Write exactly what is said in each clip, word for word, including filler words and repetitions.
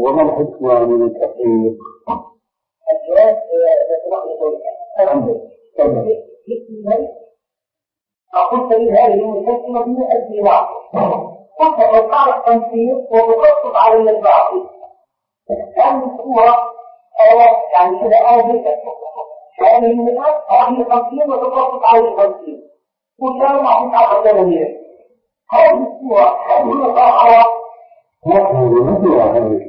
وما الحكمة من التحقيق؟ الجواز أقول سبيل هذه المسلسلة من الزراعة قلت توقع التنسيق وتخصص على الباطل كان الصورة يعني كده آذية هذه المئات هذه التنسيق وتخصص على التنسيق وكان معهم عقد جميع هذه الصورة هذه المطاعرة هذه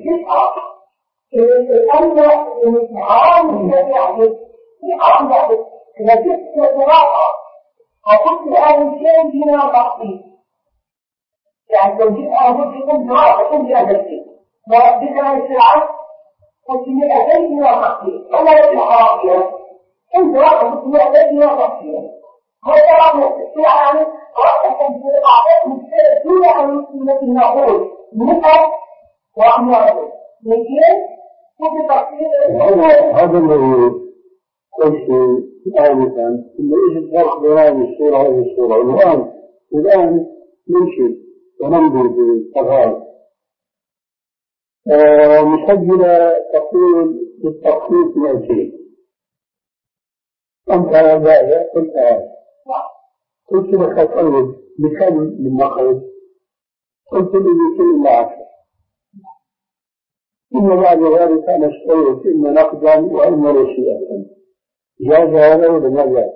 أن الحرام يعني في حرام يعني لجدت الزراعة وقلت الآن شيء فيما تحصيل يعني لو جئت أقول لكم زراعة كل أجلسين وذكر السرعة قلت مئتين فيما تحصيل وما يجب حرام فيها كل زراعة قلت مئتين فيما تحصيل هذا رأى يعني رأى تنسيق أعطاك مكتئة دون أن يسمى النقول مئة وأموال لكن هذا الذي قلت آنفا إنه إيش الفرق بين هذه الصورة وهذه الصورة والآن الآن نمشي وننظر بالتفاعل مسجلة تقول بالتخصيص مئتين أنت هذا قلت هذا قلت لك طيب بكم من نقل قلت لي بكل الله عشر ثم بعد ذلك أنا اشتريت إما نقدا وإما رشيئة جاز هذا ولا ما جاز؟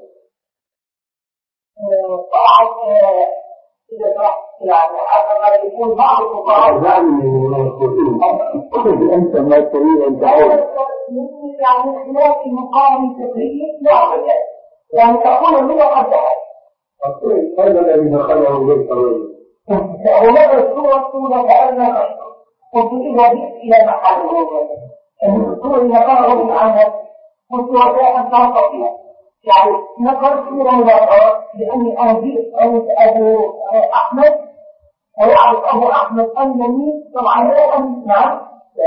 طبعا إذا يعني حتى يكون بعض الفقهاء أنت ما تريد أن تعود يعني خلاف المقام الفقهي لا يعني تقول من قد هذا الذي دخله غير طويل وماذا الصورة الصورة كأنها قلت إذا جئت إلى محله الدكتور إذا قرأه من عنها قلت وجاء أن تنصفها يعني نقل صورة ملاقاة لأني أنا جئت أبو أحمد ويعرف أبو أحمد أنني طبعا لا أملك نعم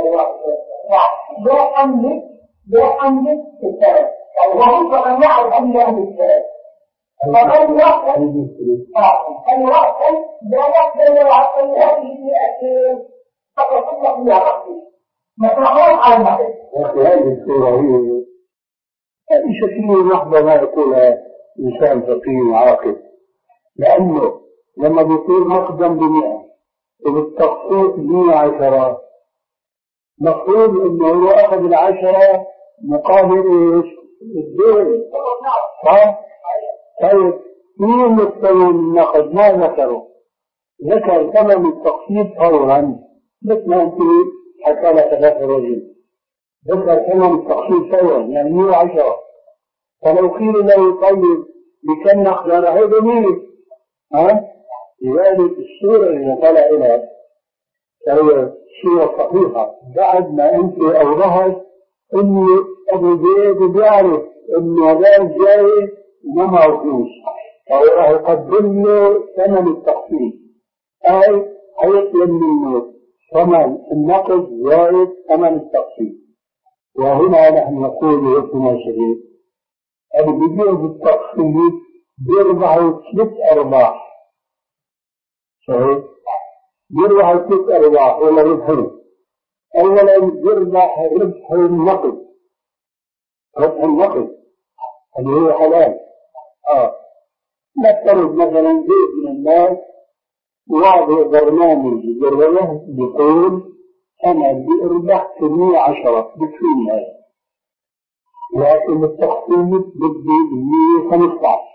لا أملك لا أملك الثلاث يعني وظيفة أن يعرف أن لا أملك الثلاث فقال واحد قال واحد لا يقدر يعطي هذه المئة فقط تطلق بها رأسي نتعرف على المحل هذه الصورة هي هذه شكل لحظة ما يقولها إنسان فقيه عاقل لأنه لما بيصير مقدم بمئة وبالتخصيص مئة عشرة مفروض إنه هو أخذ العشرة مقابل إيش؟ الدول صح؟ طيب مين مستوى النقد ما ذكره؟ ذكر ثمن التخصيص فورا مثل ما أنت حكى لك ذاك الرجل ذكر ثمن التخصيص فورا يعني مئة وعشرة فلو قيل له طيب بكم نقد هذا مين؟ ها؟ لذلك الصورة اللي طلع إلى هي صورة صحيحة بعد ما أنت أوضحت إني أبو زيد بيعرف إن هذا جاي وما معه فلوس أو راح يقدم له ثمن التخفيض أي هيطلب منه ثمن النقد زائد ثمن التخفيض وهنا نحن نقول لابننا شديد اللي بيجيب بالتخفيض بيربحوا ثلاث أرباح صحيح؟ بيربحوا ثلاث أرباح ولا ربحين أولا بيربح ربح النقد ربح النقد اللي هو حلال آه نفترض مثلا جزء من الناس واضع برنامج جربه بيقول أنا بأربح مئة وعشرة بكفيني هذا لكن التخطيط بدي مئة وخمسة عشر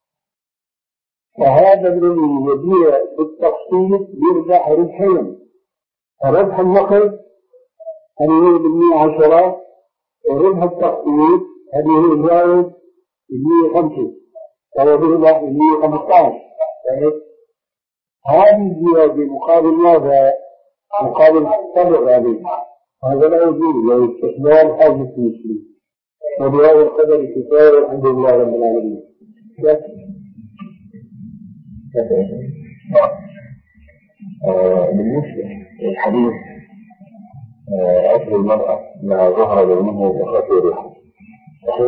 فهذا الذي يبيع بالتخطيط بيربح ربحين ربح النقد هذه هي بالمئة وعشرة وربح التخطيط هذه هي زائد المئة وخمسة فهو بيربح المئة وخمسة عشر هذه الزيادة مقابل ماذا؟ مقابل الطبع عليه هذا لا يجوز لو استخدام حاجة المسلمين وبهذا القدر كفاية والحمد لله رب العالمين. بالنسبة للحديث أكل المرأة ما ظهر منه بخطيرها صحيح؟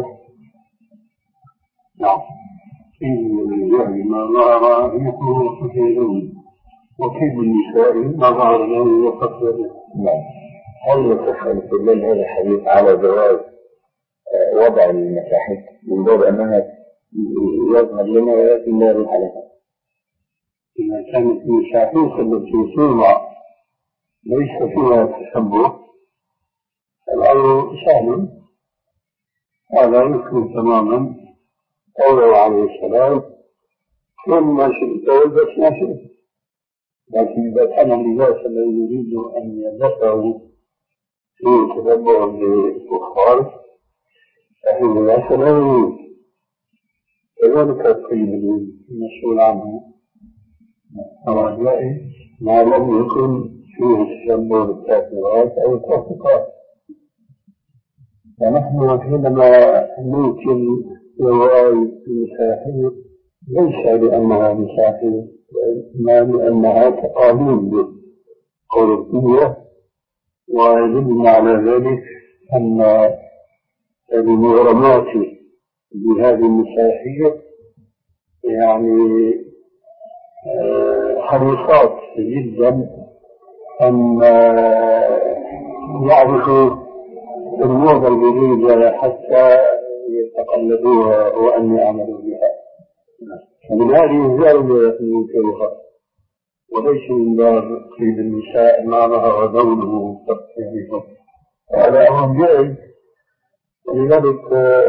نعم إن الرجال ما ظهر يكون خطيرا وكيد النساء ما ظهر له وخطيرا. نعم هل يصح أن يستدل هذا الحديث على جواز وضع المساحيق من باب أنها يظهر لنا ولكن لا روح لها؟ إذا كانت المساحيق التي توضع ليس فيها تشبه الأمر سهل، هذا يمكن تماما قوله عليه السلام: كن ما شئت والبس ما شئت. لكن إذا كان اللباس الذي يريد أن يلبسه فيه تشبه بالكفار فهو ليس له، كذلك الطيب المسؤول عنه أرجائي ما لم يكن فيه تشبه بالكافرات أو الفاسقات. فنحن حينما نمكن رواية المساحيق ليس لأنها مساحيق، وإنما لأنها تقاليد أوروبية، ويدل على ذلك أن المغرمات بهذه المساحيق يعني حريصات جدا أن يعرفوا الموضة الجديدة حتى يتقلدوها وأن يعملوا بها. ومن هذه الزاوية ينكرها، وليس من باب قيد النساء ما ظهر دونه وتفسيره، هذا أمر جائز. ولذلك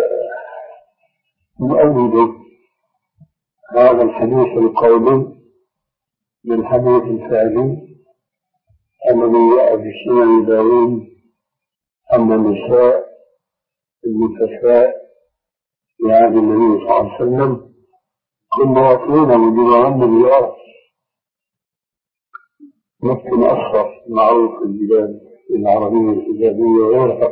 نؤول هذا الحديث القولي بالحديث الفعلي الذي جاء في سنن داوود أن النساء المتفاء في عهد النبي صلى الله عليه وسلم كنا يأكلون وجوههن بالرأس، مسكن أصفر معروف في البلاد العربية الحجازية وغيرها.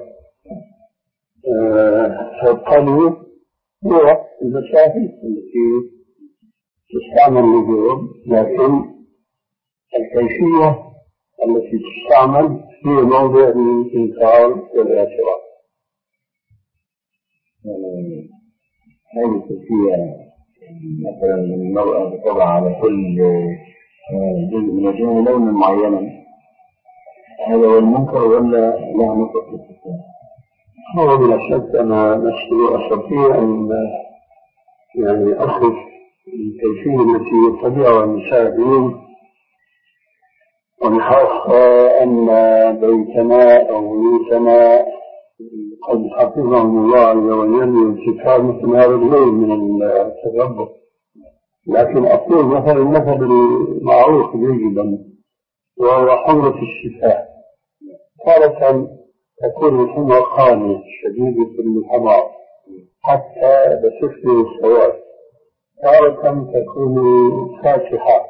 فالقلب هو المساحيق التي تستعمل للجواب، لكن الكيفية التي تستعمل في موضع الإنكار والاعتراض. هذه الكيفية مثلا المرأة تضع على كل جزء من الجنة لونا معينا، هذا هو المنكر ولا لا نقص في الكتاب؟ هو بلا شك أنا نفسي أستطيع أن يعني أخذ الكيفية التي يتبعها المساعدين، وبخاصة أن بيتنا أو بيوتنا قد حفظهم الله عز وجل ارتكاب مثل هذا النوع من التدبر. لكن أقول مثلا المثل المعروف جيدا وهو حمرة الشفاه، تارة تكون الحمى خانة شديدة الحمار حتى بتشبه السواد، تارة تكون فاتحة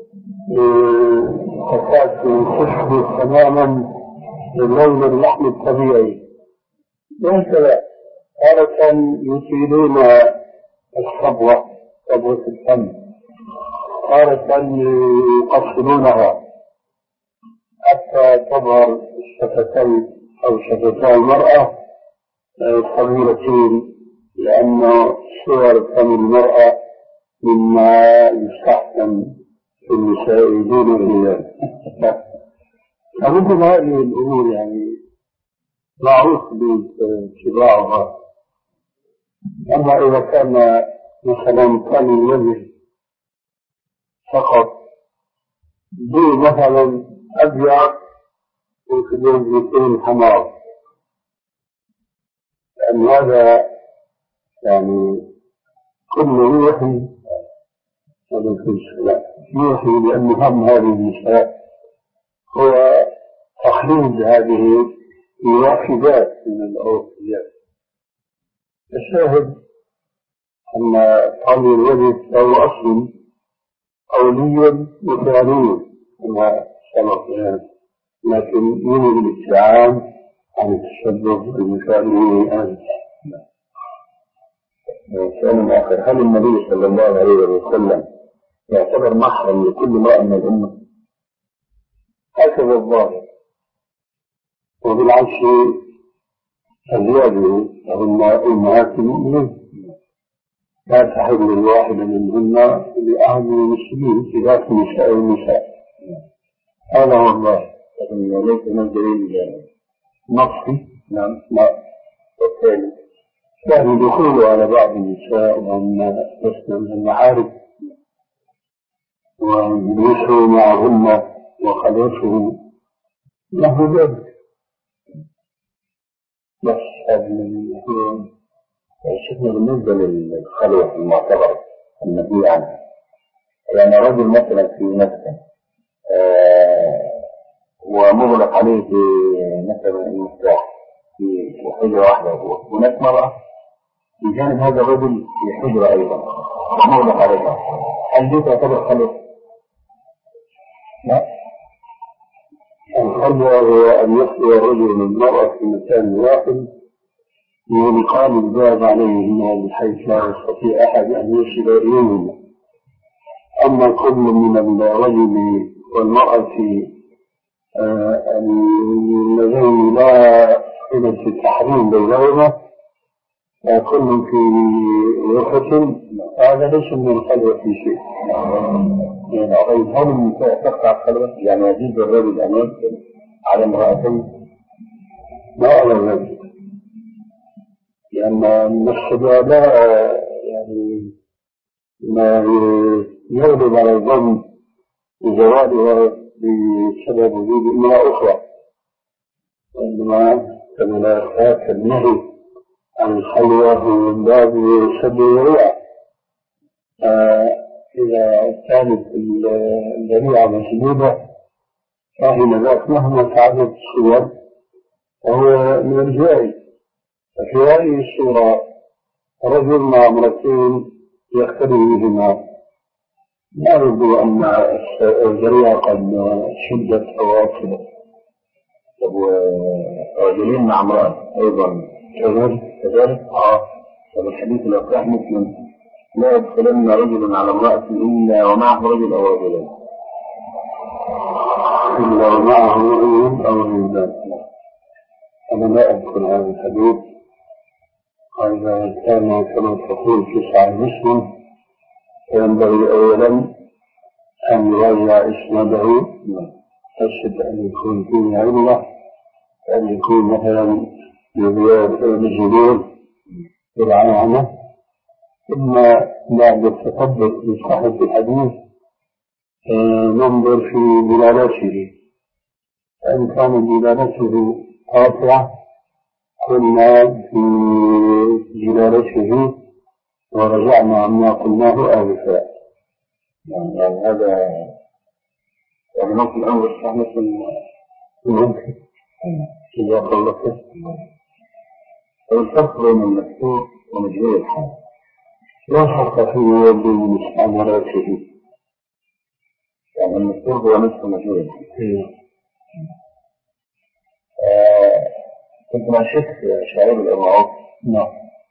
تكاد تشبه تماما اللون اللحم الطبيعي، وهكذا تارة يطيلون الصبوة صبوة الفم، تارة يقصرونها حتى تظهر الشفتين أو شفتي المرأة صغيرتين، لأن صور فم المرأة مما يستحسن في النساء دون الرجال. فمثل هذه الأمور يعني معروف باتباعها. أما إذا كان مثلا كان الوجه فقط دون مثلا أبيض وفي الوجهتين حمار، لأن هذا يعني كله يوحي يوحي بأن هم هذه النساء هو تخليد هذه الواحدات من العرفيات. الشاهد أن قول الوجه له أصل قولي وفعلي كما سبق، لكن يوجد الابتعاد عن التشبه بالمثالي آنفا. سؤال آخر: هل النبي صلى الله عليه وسلم يعتبر محرم لكل امرأة من الأمة؟ هكذا الظاهر، وبالعكس أزواجه وهم أمهات المؤمنين لا تحل الواحد منهن لأحد المسلمين خلاف نساء النساء. هذا هو الظاهر، لكن ليس من الدليل نصي. نعم. لا. والثاني يعني دخوله على بعض النساء وأن لسنا من المعارف وجلوسه معهن وخلوته له ذلك. بس هذا شفنا بالنسبة للخلوة المعتبرة النبي عنها، يعني رجل مثلا في مسكن آه ومغلق عليه مثلا المفتاح في حجرة واحدة، هناك مرأة بجانب هذا الرجل في حجرة أيضا مغلق عليها، هل دي تعتبر خلوة؟ لا. الخلوة هو أن يخلو الرجل من المرأة في مكان واحد ولقام الباب عليهما بحيث لا يستطيع أحد أن يصل إليهما. أما كل من الرجل والمرأة الذين لا حدث التحريم بينهما كل في غرفة، هذا ليس من الخلوة في شيء. طيب هل النساء تقطع الخلوة؟ يعني يجوز الرجل أن يدخل على امرأتين؟ لا على ذلك، لأن النسبة لا يعني ما يغلب على الظن بزوالها بسبب وجود امرأة أخرى، وإنما كما لا يخاف النهي عن الخلوة من باب سد الذريعة. إذا كانت الذريعة مسدودة فإن ذاك مهما تعدد الصور فهو من الجائز. ففي هذه الصورة رجل مع امرأتين يختلف بهما، لا يبدو أن الذريعة قد شدت أو أصلت. ورجلين مع امرأة أيضا كذلك. آه والحديث الأصح مسلم لا يدخلن رجل على امرأة إلا ومعه رجل أو رجلين، إلا ومعه رجل أو رجلان. أنا لا أدخل هذا الحديث. إذا كان كما تقول في صحيح مسلم فينبغي أولا أن يراجع إسناده، أشهد أن يكون فيه علة، أن يكون مثلا برواية مجهول بالعنعنة، ثم بعد التثبت بصحة الحديث ننظر في دلالته، فإن كان دلالته قاطعة قلنا في دلالته ورجعنا عما قلناه آنفا. يعني هذا يعني ممكن الأمر الصحيح مثل ممكن إذا قلت الفرق بين المكتوب ومجهول الحال لا فرق فيه بين مستعملاته، يعني المكتوب هو نفس مجهول الحال. كنت مع شيخ شعيب الأرناؤوط. نعم.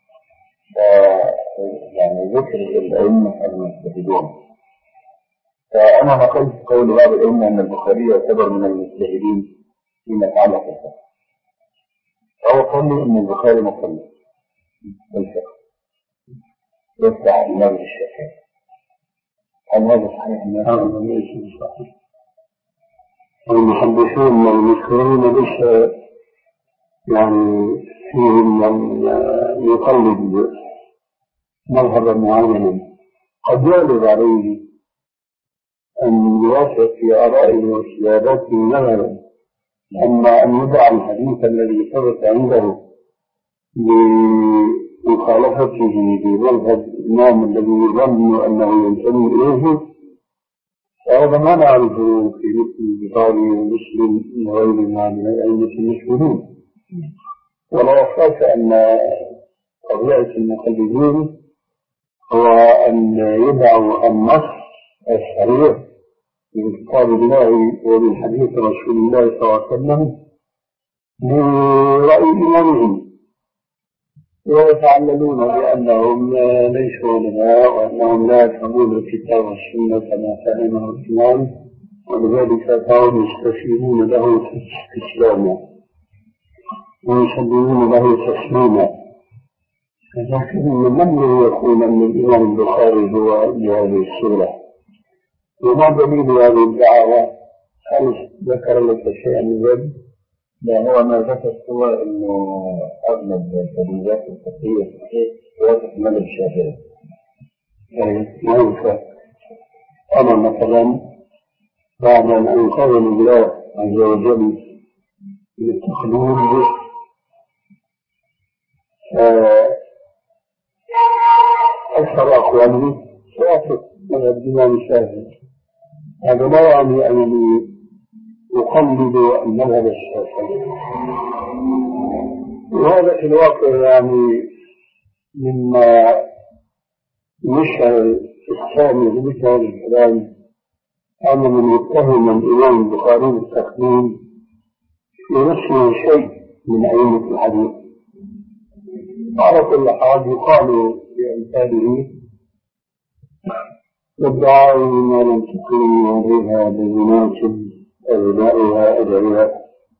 يعني ذكر الأئمة المجتهدون، فأنا نقلت قول بعض الأئمة أن البخاري يعتبر من المجتهدين فيما يتعلق بالفقه، فهو قال لي أن البخاري مقلد بالفقه يفتح الإمام الشافعي. هل هذا صحيح؟ هذا ليس صحيح. المحدثون المشهورين ليس يعني فيهم من يقلد مذهبا معينا، قد يغلب عليه أن يوافق في آرائه واجتهاداته مثلا، أما أن يدع الحديث الذي ثبت عنده بمخالفته بمذهب الإمام الذي يظن أنه ينتمي إليه، فهذا ما نعرفه في مثل البخاري ومسلم وغيرهما من الأئمة المشهورين. ولا خاف أن طبيعة المقلدين هو أن يدعوا النص الصريح من كتاب الله ومن حديث رسول الله صلى الله عليه وسلم برأي إمامهم، ويتعللون بأنهم ليسوا علماء وأنهم لا يفهمون الكتاب والسنة كما فهمه الإمام، ولذلك فهم يستسلمون له استسلاما ويسلمون له تسليما. لكن من يقول أن الإمام البخاري هو بهذه الصورة؟ وما دليل هذه الدعوة؟ هل ذكر لك شيئا من ذلك؟ لا هو ما ذكر هو انه اغلب التدريبات الفقهيه توافق المذهب الشافعي. يعني ما ينفع. أما مثلا بعد أن أنقذ الله عز وجل للتقليد أكثر أقواله توافق مذهب الإمام الشافعي. هذا لا يعني أنني أقلد المذهب الشافعي، وهذا في الواقع يعني مما يشعر إحساني بمثل هذا الكلام أن من يتهم الإمام البخاري بالتقليد في نفسه شيء من أئمة الحديث. على كل حال يقال بأمثاله والدعاء ما لم تكن عليها بمناسب أبنائها أدعيها.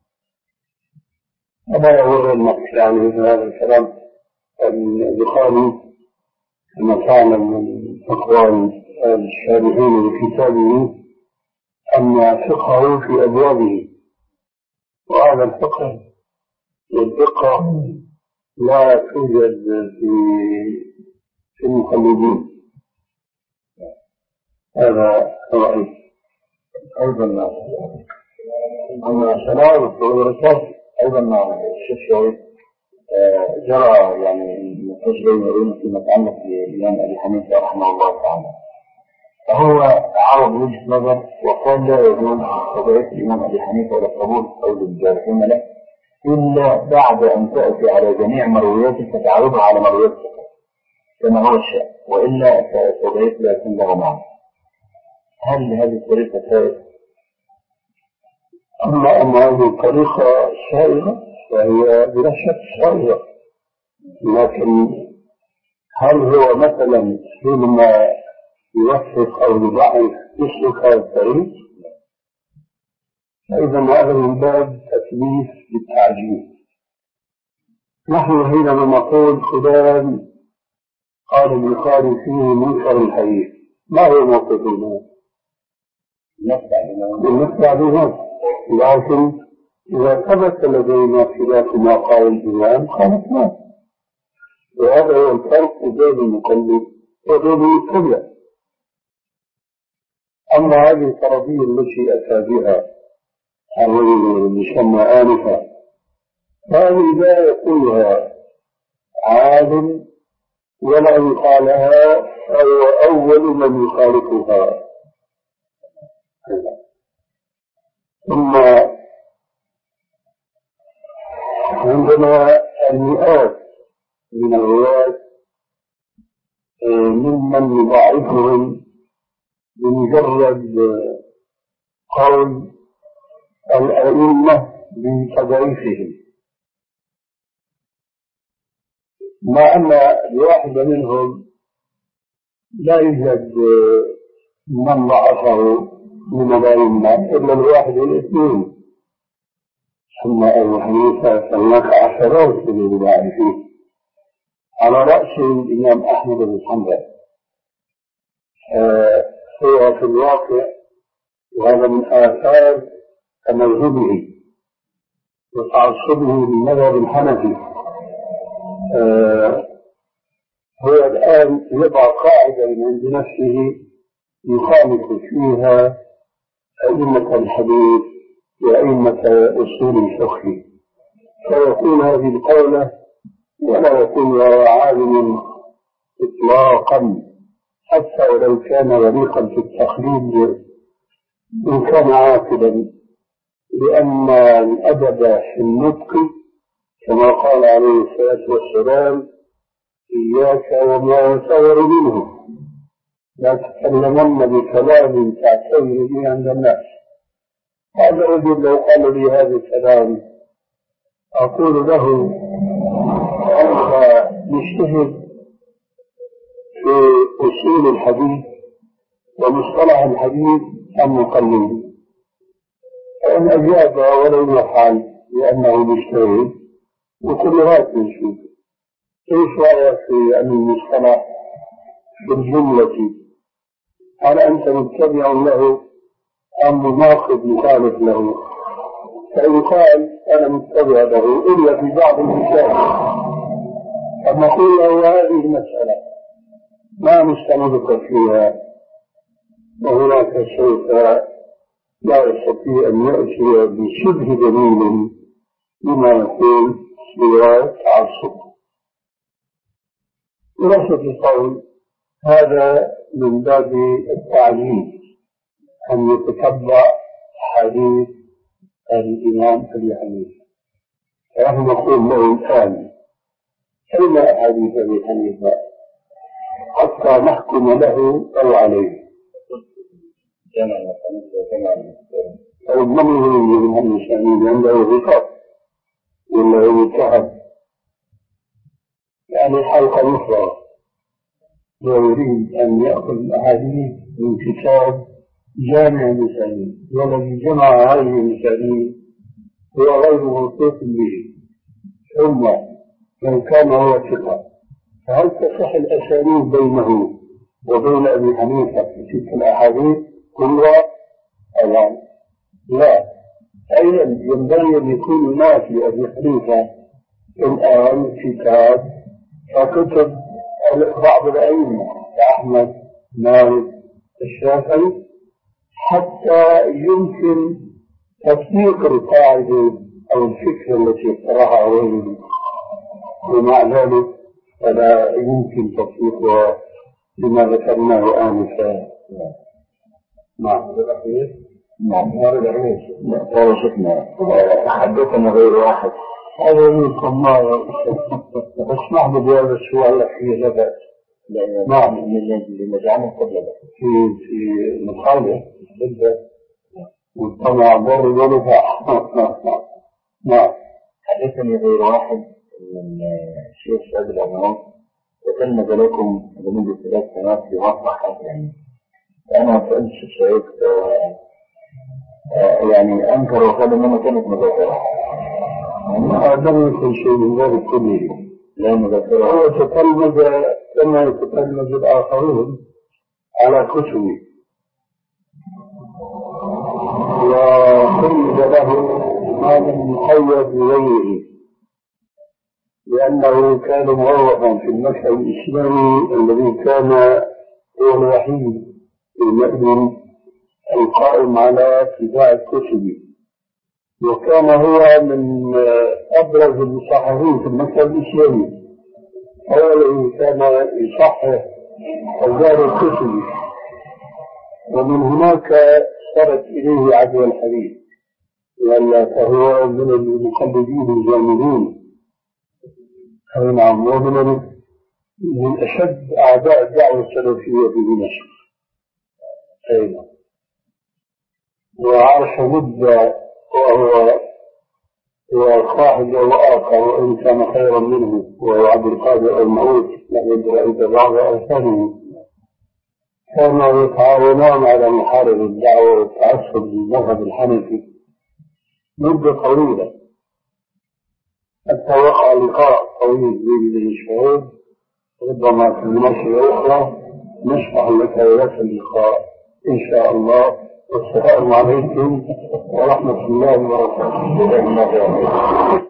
أما هو المقصد يعني في هذا الكلام البخاري كما فعل من أقوال الشارحين لكتابه أن فقهه في أبوابه، وهذا الفقه والدقة لا توجد في في المقلدين. هذا رأيي. أيضا أما سلام والرسول أيضا الشيخ شوي جرى يعني النقاش بين العلماء فيما يتعلق بالإمام أبي حنيفة رحمه الله تعالى، فهو عرض وجهة نظر وقال لا يجوز تضعيف الإمام أبي حنيفة ولا قبول قول الجارحين له إلا بعد أن تأتي على جميع مروياته فتعرضها على مرويات كما هو الشأن، وإلا تضعيف لا يكون له معنى. هل هذه الطريقة سائغة؟ أما أن هذه الطريقة سائغة فهي بلا شك سائغة، لكن هل هو مثلا حينما يوفق أو يضعف يسلك هذا الطريق؟ فإذا هذا من باب تكليف بالتعجيل. نحن حينما نقول فلان قال البخاري فيه منكر الحديث، ما هو موقفنا؟ نتبع بذلك، لكن إذا ثبت لدينا خلاف ما قال الإمام خالفناه، وهذا هو الفرق بين المقلد وبين المتبع. أما هذه الفرضية التي أتى بها الرجل المسمى آنفا، هذه لا يقولها عالم ولا يقالها أو أول من يخالفها. ثم عندنا المئات من الرواة ممن يضاعفهم بمجرد قول الأئمة بتضعيفهم، مع أن الواحد منهم لا يوجد من ضعفه من الأئمة إلا الواحد والاثنين. ثم أبو حنيفة فهناك عشرات من الضعيفين على رأس الإمام أحمد بن حنبل. هو في الواقع وهذا من آثار تمذهبه وتعصبه للمذهب الحنفي، هو الآن يضع قاعدة من عند نفسه يخالف فيها أئمة الحديث وأئمة أصول الفقه، فيقول هذه القولة ولا يكون عالم إطلاقا، حتى ولو كان غريقا في التقليد إن كان عاقلا، لأن الأدب في النطق كما قال عليه الصلاة والسلام إياك وما يصور منه، لا تتكلمن بكلام تعتبر به عند الناس. هذا الرجل لو قال لي هذا الكلام أقول له أنت مجتهد في أصول الحديث ومصطلح الحديث أم مقلد؟ فإن أجاب ولم يفعل لأنه مجتهد وكل هذا نشوف كيف رأيك في أن المصطلح بالجملة هل أنت متبع له أم مناقض مخالف له؟ فيقال أنا متبع له إلا في بعض المسائل، فنقول له هذه المسألة ما نستندك فيها، وهناك سوف لا يستطيع أن يأتي بشبه دليل لما يقول برواية تعصب. خلاصة القول هذا من باب التعليم أن يتتبع حديث الإمام أبي حنيفة، فنحن نقول له الآن أين أحاديث أبي حنيفة حتى نحكم له أو عليه. أو من يريد من هم الشامين عنده غطاء ولا هو متهم، يعني حلقة أخرى لو يريد أن يأخذ الأحاديث من كتاب جامع المسلمين، والذي جمع هذه المسلمين هو غير موثوق به، ثم من كان هو ثقة، فهل تصح الأسانيد بينه وبين أبي حنيفة في تلك الأحاديث كلها؟ أولا لا. أيضا ينبغي أن يكون الناس لأبي حنيفة الآن كتاب وكتب بعض الأئمة كأحمد مالك الشافعي حتى يمكن تطبيق القاعدة أو الفكرة التي اقترحها غيره، ومع ذلك فلا يمكن تطبيقها بما ذكرناه آنفا. نعم نعم هذا العيش هذا شفنا حدثنا غير واحد هذا منكم ما اسمح لي بهذا السؤال الأخير لا بأس. نعم اللي نجعله قبل في في مخالف جدا والطمع ضر ونفع. نعم حدثني غير واحد من الشيخ سعد الأمراض وكلمة لكم لمدة ثلاث سنوات في مصلحة، يعني أنا سألت الشيخ يعني أنكر وقال إنما كانت مذاكرة، لم يكن شيء من ذلك كله، لا مذاكرة. هو تتلمذ كما يتتلمذ الآخرون على كتبه، وقيد له ما لم يقيد بغيره، لأنه كان موظفا في المكتب الإسلامي الذي كان هو الوحيد المأذن القائم على طباعة الكتب، وكان هو من أبرز المصححين في المكتب الإسلامي، هو الذي كان يصحح أوزار الكتب، ومن هناك صارت إليه عدوى الحديث، لأن فهو من المقلدين الجامدين. أي نعم، ومن من أشد أعداء الدعوة السلفية في دمشق. أي نعم، وعاش مدة وهو وصاحب وآخر وإن كان خيرا منه، وهو عبد القادر المعود الذي رأيت بعض أوثانه، كانوا يتعاونون على محاربة الدعوة والتعصب للمذهب الحنفي مدة طويلة، حتى وقع لقاء طويل بين الشهود، ربما في المناسبة أخرى نشرح لك هذا اللقاء إن شاء الله. والسلام عليكم ورحمة الله وبركاته.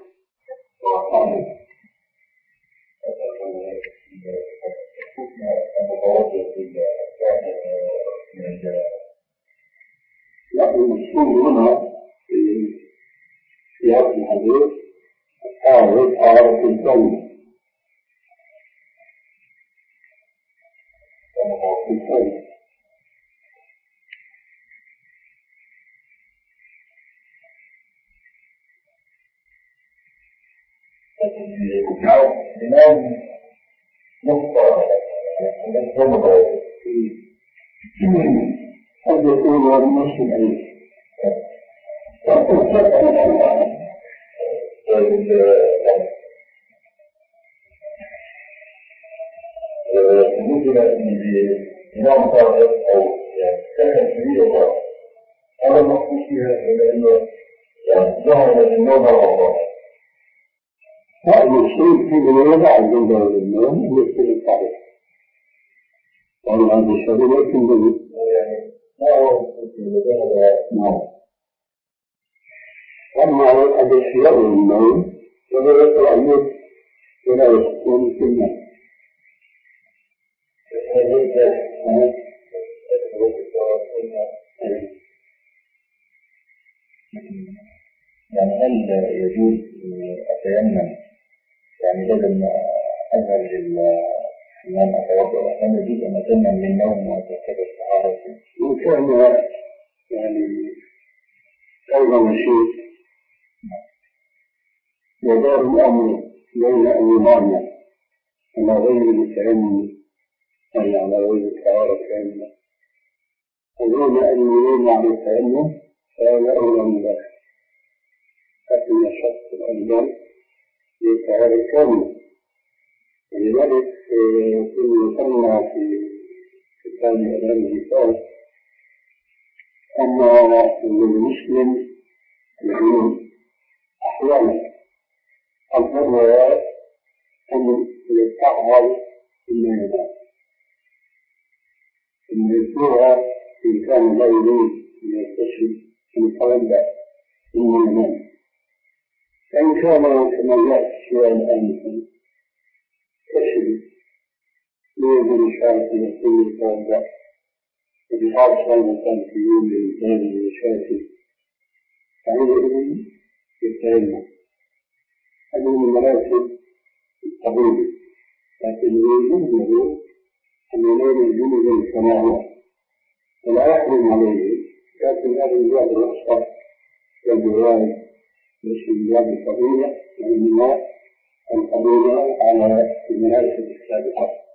لكن المشهور هنا في هذا الحديث حارس عارف الكلمة الإمام نقطة قد يكون هو النص العليم بالنسبة لإمام طارق أو سكن كبير هذا المقصود فيها لأنه ظهر النوم والله هذا الشيء في الوضع عند النوم يمثل الطريق، يعني هذا الشيء لكن يعني ما هو في المجال نعم أما الأشياء النوم فهو يتأمل ولا يكون في النوم. يعني هل يجوز أتيمم يعني لازم أذهب للحمام أتوضأ هل يجوز أن أتيمم للنوم وأتذكر الطهارة؟ إن كان يعني أيضا شيء يدار الأمر بين أمرين على غير التيمم أي على غير الطهارة كاملة وبين أن يريد على التيمم فهذا أولى من ذلك لكن الشخص الأفضل للطهارة الكاملة ولذلك يسمى في كتاب إعلام الرسالة أن المسلم يكون أحيانا الضرورة أن يتعهد بالميدان أن يتلوها إن كان لا يريد أن يكتشف القلب بالميدان فإن كان كما جاء في السؤال الآن كشف ليجب الشارع أن يكون القلب وبحال صلى كان في يوم للإنسان المشاكل فعندئذ يتهمه هذه من مراتب الطبيب لكن يجوز له أن ينال الجنود الكمال ولا يحرم عليه لكن هذا من باب الرخصة والجواز مش من باب الفضيلة وإنما الفضيلة على المناسب السابقة.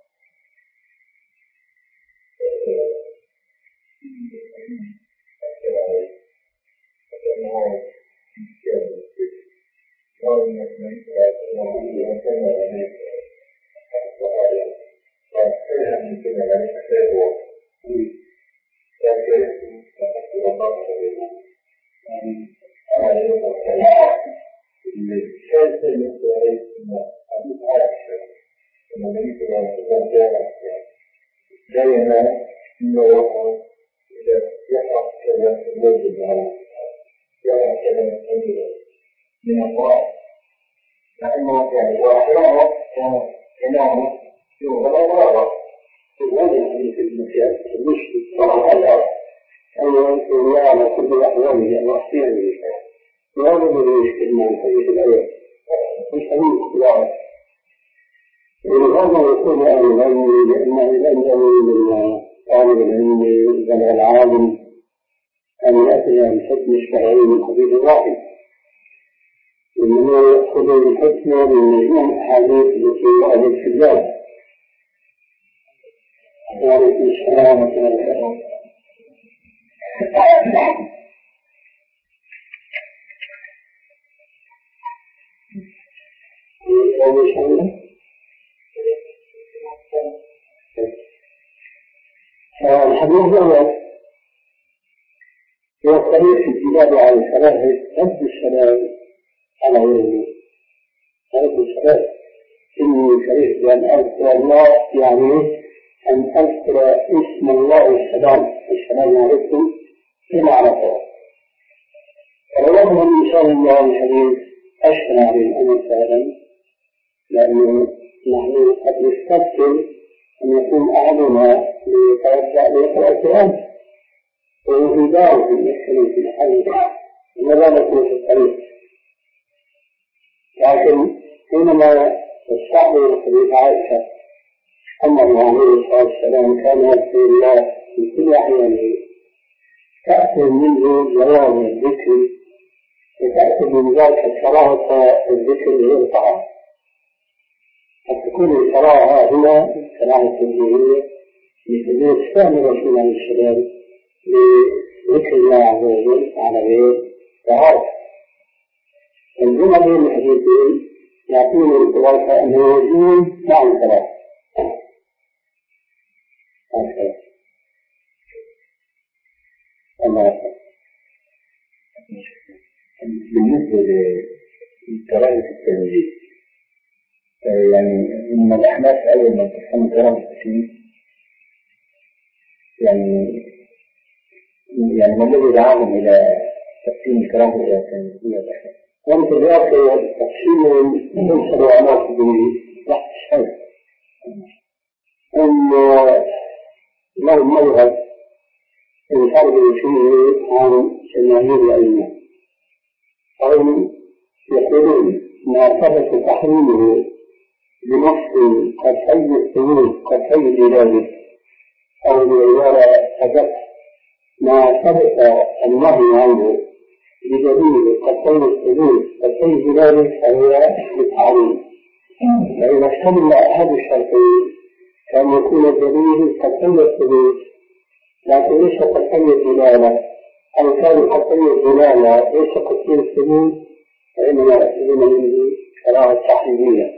الحديث الأول هو الطريق في الجلاد على الصلاة رد السلام على غير الله رد السلام إني كرهت أن أذكر الله يعني أن أذكر اسم الله والسلام السلام عليكم كما عرفه فلما الإنسان الله الحديث أشكر عليه الأمر فعلا لأنه نحن قد نستبدل أن يكون أحدنا ليتوسع ليقرأ القرآن ويهداه في الإحسان في الحديث ولا نكون في الطريق لكن حينما تستعمل الحديث عائشة أن الله عليه الصلاة والسلام كان يذكر الله في كل أحيانه تأتي منه جواب الذكر وتأتي من ذلك كراهة الذكر للطعام قد تكون الكراهة هنا كراهة الدينية مثل يستعمل رسول الله السلام لذكر الله عز وجل على غير طهارة الجملة بين الحديثين يعطينا الخلاصة أنه يجوز مع الكراهة الله بالنسبة لكراهة التنزيل يعني من الأحناف أول ما تفهم كراهة التشميس يعني يعني ما الذي دعاهم إلى تقسيم الكلام إذا كان فيها بحث. وأنت ذاك تقسيم ليس له علاقة ببحث الشرع. أن له مذهب الفرق فيه عن جماهير الأئمة، فهم يقولون ما ثبت تحريمه بنص قد حي الثبوت قد حي الإله أو بالعبارة ثبت ما ثبت النهي عنه بدليل قد حي الثبوت قد حي الإله فهو بالتعريم. فإذا احتمل أحد الشرطين كان يكون الدليل قد حي الثبوت لكن ليس قد حي الدلالة، أو كان قد حي الدلالة ليس قد حي الثبوت، فإننا يأتينا منه كراهة تحريمية.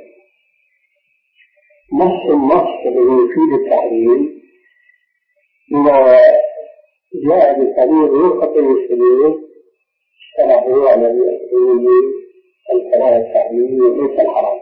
نفس النص الذي يفيد التحريم إذا جاء بقليل غير قد حي الثبوت اشترطوا على يأتيه الكراهة التحريمية ليس الحرام.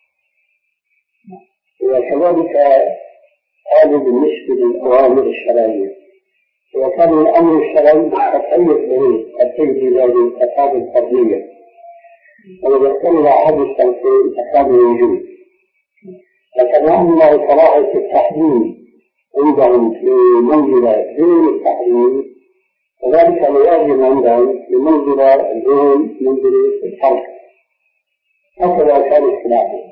وكذلك هذا بالنسبة للأوامر الشرعية. وكان الأمر الشرعي قد حي الثبوت قد حي الدلالة فساد الفردية، وإذا اختلف أحد الشرطين فساد الوجود. فكما أن كراهة التحريم عندهم في منزلة دون التحريم، وذلك الواجب عندهم في منزلة دون منزلة الفرق. هكذا كان اختلافهم.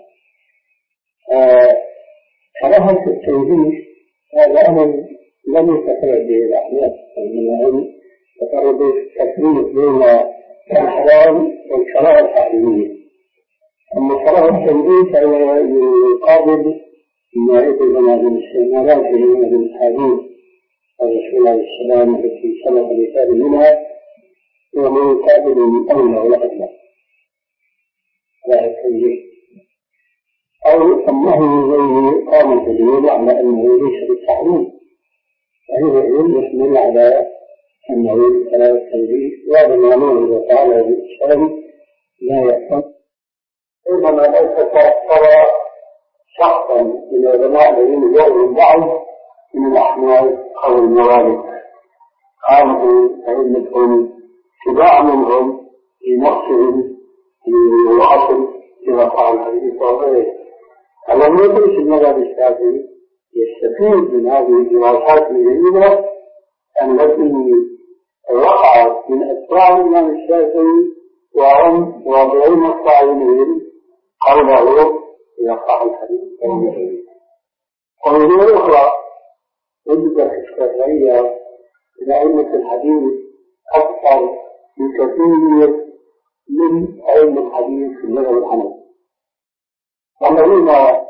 كراهة التوجيه هذا أمر لم يتفرد به الأحناف، لأنهم تفردوا في التفريق بين الحلال والكراهة التحريمية. أما كراهة التوجيه فهو يقابل ما يدل من الاستعمالات من الحديث الرسول عليه السلام التي سبق مثال منها، وما يقابل من أولى ولا أدنى كراهة التوجيه. أو أنه زي قام الدليل على أنه ليس بالتحريم، فهو يحمل على أنه كراهة التوجيه، وهذا المعنى إذا فعله بالإسلام لا يحصل. إنما ليس ترى شخصا من العلماء الذين جاءوا من بعض من الأحناف أو الموالد قاموا فإنهم اتباع منهم لنفسهم للعصر إذا فعل الحديث وغيره. فلم يدرس المذهب الشافعي يستفيد من هذه الدراسات الجديدة التي وقعت من أتباع الإمام الشافعي وهم واضعين الطاعنين قوله يقع الحديث الصحيح. ومن أخرى وجدت الشافعية إلى أئمة الحديث أكثر بكثير من أئمة الحديث في المذهب الحنفي، والذين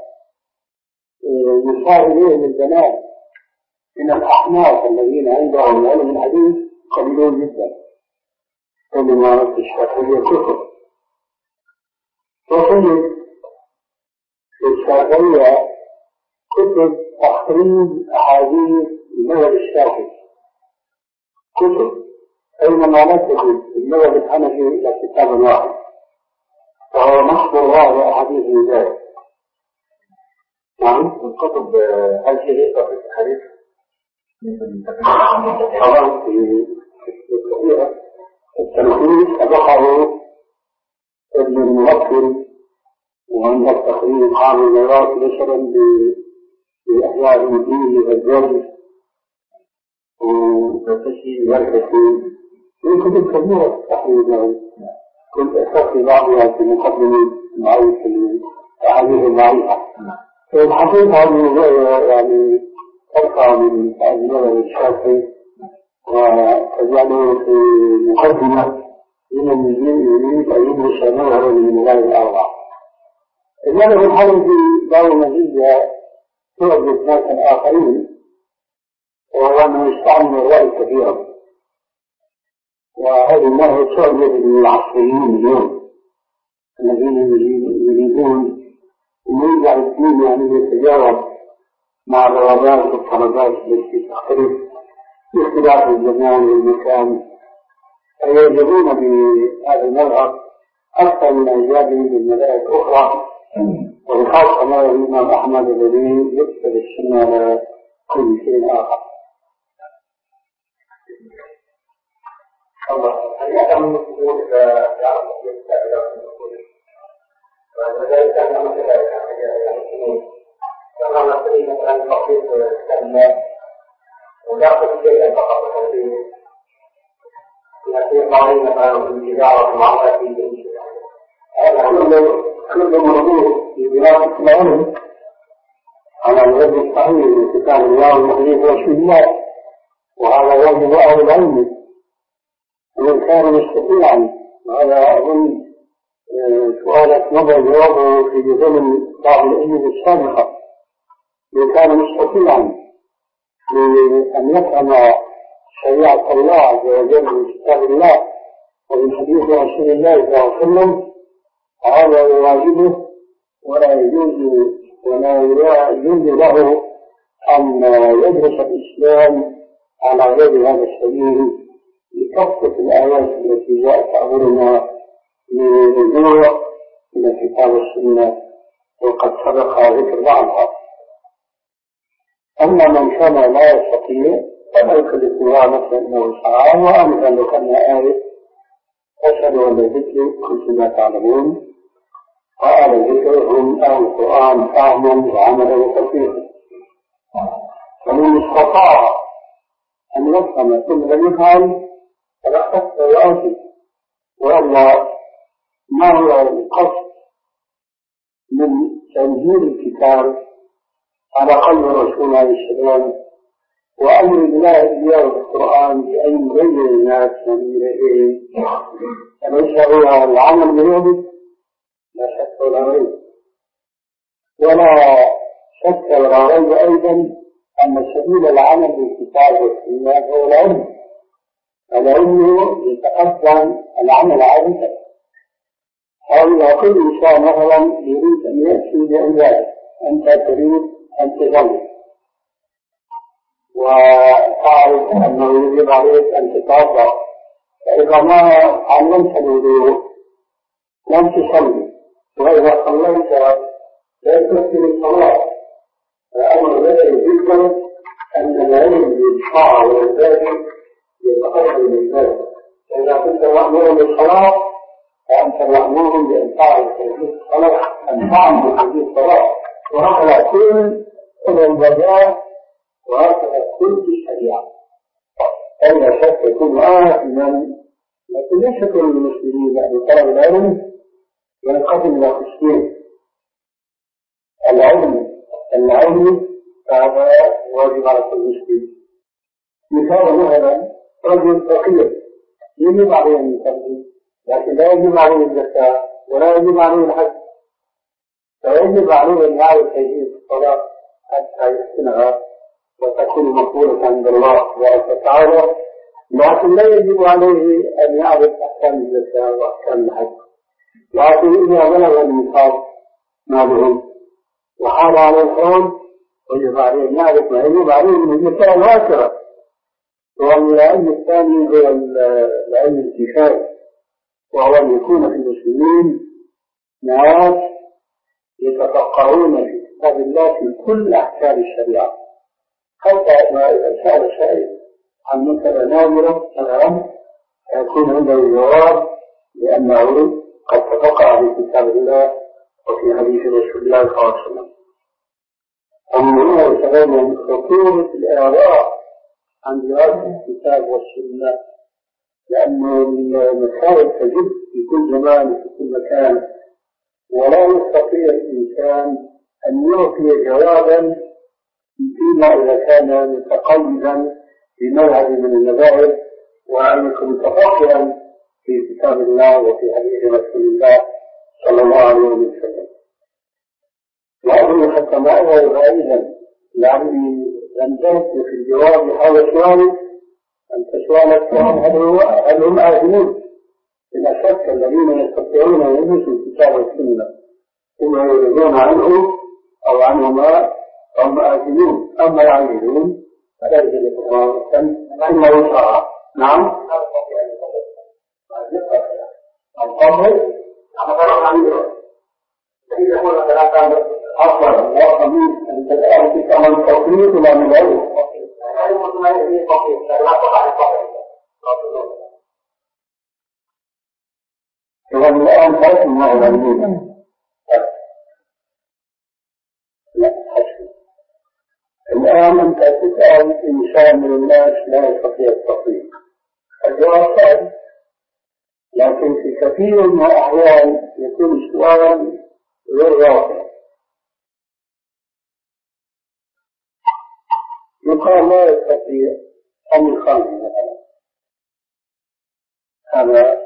يشار إليهم البنات من الأحناف الذين عندهم علم الحديث قليلون جدا، كما في الشافعية كثر. وفي الشافعية كتب تخريج أحاديث المذهب الشافعي، كتب أينما نكتب المذهب الحنفي إلى كتاب واحد، فهو مشهور هذا أحاديث الهداية. نعم. الكتب هل شيء في الحديث؟ طبعا في التلخيص أبقى ابن الموكل، وعند التقرير عام الميراث مثلا بأحياء الدين للرجال وتشيء يركز من كتب كثيرة تحرير. كنت أستخدم بعضها في مقدمة معروف الأحاديث المعروفة. الحقيقة هذه يعني ترفع من المذهب الشافعي وتجعله في مقدمة لمن يريد أن يدرس مذهبا من المذاهب الأربعة. المذهب الحنفي له مزية تعجب ناس آخرين، وهو أنه يستعمل الرأي كثيرا، وهذه المذهب تعجب العصريين اليوم الذين يريدون أن يجعل الدين يعني يتجاوب مع الرغبات والطلبات التي تختلف باختلاف الزمان والمكان، فيعجبون بهذا المذهب أكثر من إعجابهم بالمذاهب الأخرى، وبخاصة ما الإمام أحمد الذي يكتب السنة على كل شيء آخر. الله هل يعلم المسلمون إذا يعرف الكتاب وذلك أن مثلا المسلمين كما نقول مثلا تخصيص كتاب الله ويأخذ شيئا فقط في في قوانين مثلا في التجارة المعاملات هذا كله كله موجود في دراسة العلم على الوجه الصحيح من كتاب الله والحديث ورسول الله، وهذا واجب أهل العلم ومن كان مستطيعا. وهذا أظن سؤالة نظر جوابه في زمن بعض الأجهزة السابقة، من كان مستطيعا أن يفهم شريعة الله عز وجل من كتاب الله ومن حديث رسول الله صلى الله عليه وسلم هذا واجبه، ولا يجوز ولا يجوز له أن يدرس الإسلام على غير هذا السبيل لكثرة الآيات التي جاءت أمرنا للرجوع إلى كتاب السنة وقد سبق ذكر بعضها. أما من كان لا يستطيع فلا يكلف الله نفسا إلا وسعها، وأمثل لو كان آية أشهد أن الذكر كنت ما تعلمون، وآل الذكر هم أهل القرآن فهما وعملا وتطبيقا. فمن استطاع أن يفهم كل من يفعل فلا حتى يأتي. وأما ما هو القصد من تنزيل الكتاب على قلب الرسول عليه السلام وأمر الله إياه بالقرآن بأن يبين الناس من إليه فليس هو العمل بذلك لا شك ولا ريب، ولا شك ولا ريب أيضا أن سبيل العمل بالكتاب والسنة هو العلم. العلم يتقدم العمل عادة. أو كل إنسان مثلا يريد أن يأتي بعبادة، أنت تريد أن تصلي وتعرف أنه يجب عليك أن تتوضأ، فإذا ما علمت الوضوء لم تصلي، وإذا صليت لا تكفي الصلاة. الأمر الذي يذكر أن العلم بالشرع والعبادة يتقدم من ذلك. فإذا كنت مأمورا بالصلاة فأنت مأمور بأن تعرف توحيد الصلاة، أن تعمل توحيد الصلاة، وهكذا كل العبادات وهكذا كل الشريعة. ألا شك يكون آمنا، لكن ليس كل المسلمين يعني طلب العلم ينقسم إلى قسمين: العلم العلم هذا واجب على كل مسلم. مثال مثلا رجل فقير يجب عليه أن يصلي، لكن لا يجب عليه الزكاة ولا يجب عليه الحج، فيجب عليه أن يعرف كيفية الصلاة حتى يحسنها وتكون مقبولة عند الله سبحانه وتعالى، لكن لا يجب عليه أن يعرف أحكام الزكاة وأحكام الحج. لكن إذا بلغ النصاب ماله وحال على الحول ويجب عليه أن يعرف ما يجب عليه من الزكاة الواكرة. والعلم الثاني هو العلم الكفاية، وهو أن يكون في المسلمين ناس يتفقهون في كتاب الله في كل أحكام الشريعة، حتى ما إذا سأل سائل عن مسألة نادرة مثلا يكون عنده جواب لأنه قد تفقه في كتاب الله وفي حديث رسول الله صلى الله عليه وسلم. ومن هنا يتبين خطورة الإعراض عن دراسة الكتاب والسنة، لأن المسائل تجد في كل زمان وفي كل مكان، ولا يستطيع الإنسان أن يعطي جوابا فيما إذا كان متقيدا بمذهب من المذاهب، وأن يكون متفقها في كتاب الله وفي حديث رسول الله صلى الله عليه وسلم. وأظن حتى ما أظهر أيضا لأني أنجزت في الجواب هذا السؤال أنت سؤالك هل هم آثمون؟ إلا شك الذين يستطيعون أن يدرسوا الكتاب والسنة ثم يريدون عنه أو عنهما هم آثمون، أما يعملون فلا يجب ثم يشرع. نعم القبر أخبر عنه إذا كنا ثلاثة أفضل وقميص أن تدعو في كمان التوفيق ولا مدعو العلم ما يجب فقير لا تقع الفقر. إذا الآن ثلاث موضوعين. لا حسن. الآن أنت تسأل إنسان من الناس لا يستطيع التطبيق. الجواب سهل، لكن في كثير من الأحيان يكون السؤال غير واضح. يقال لا يستطيع أن يخلي مثلا هذا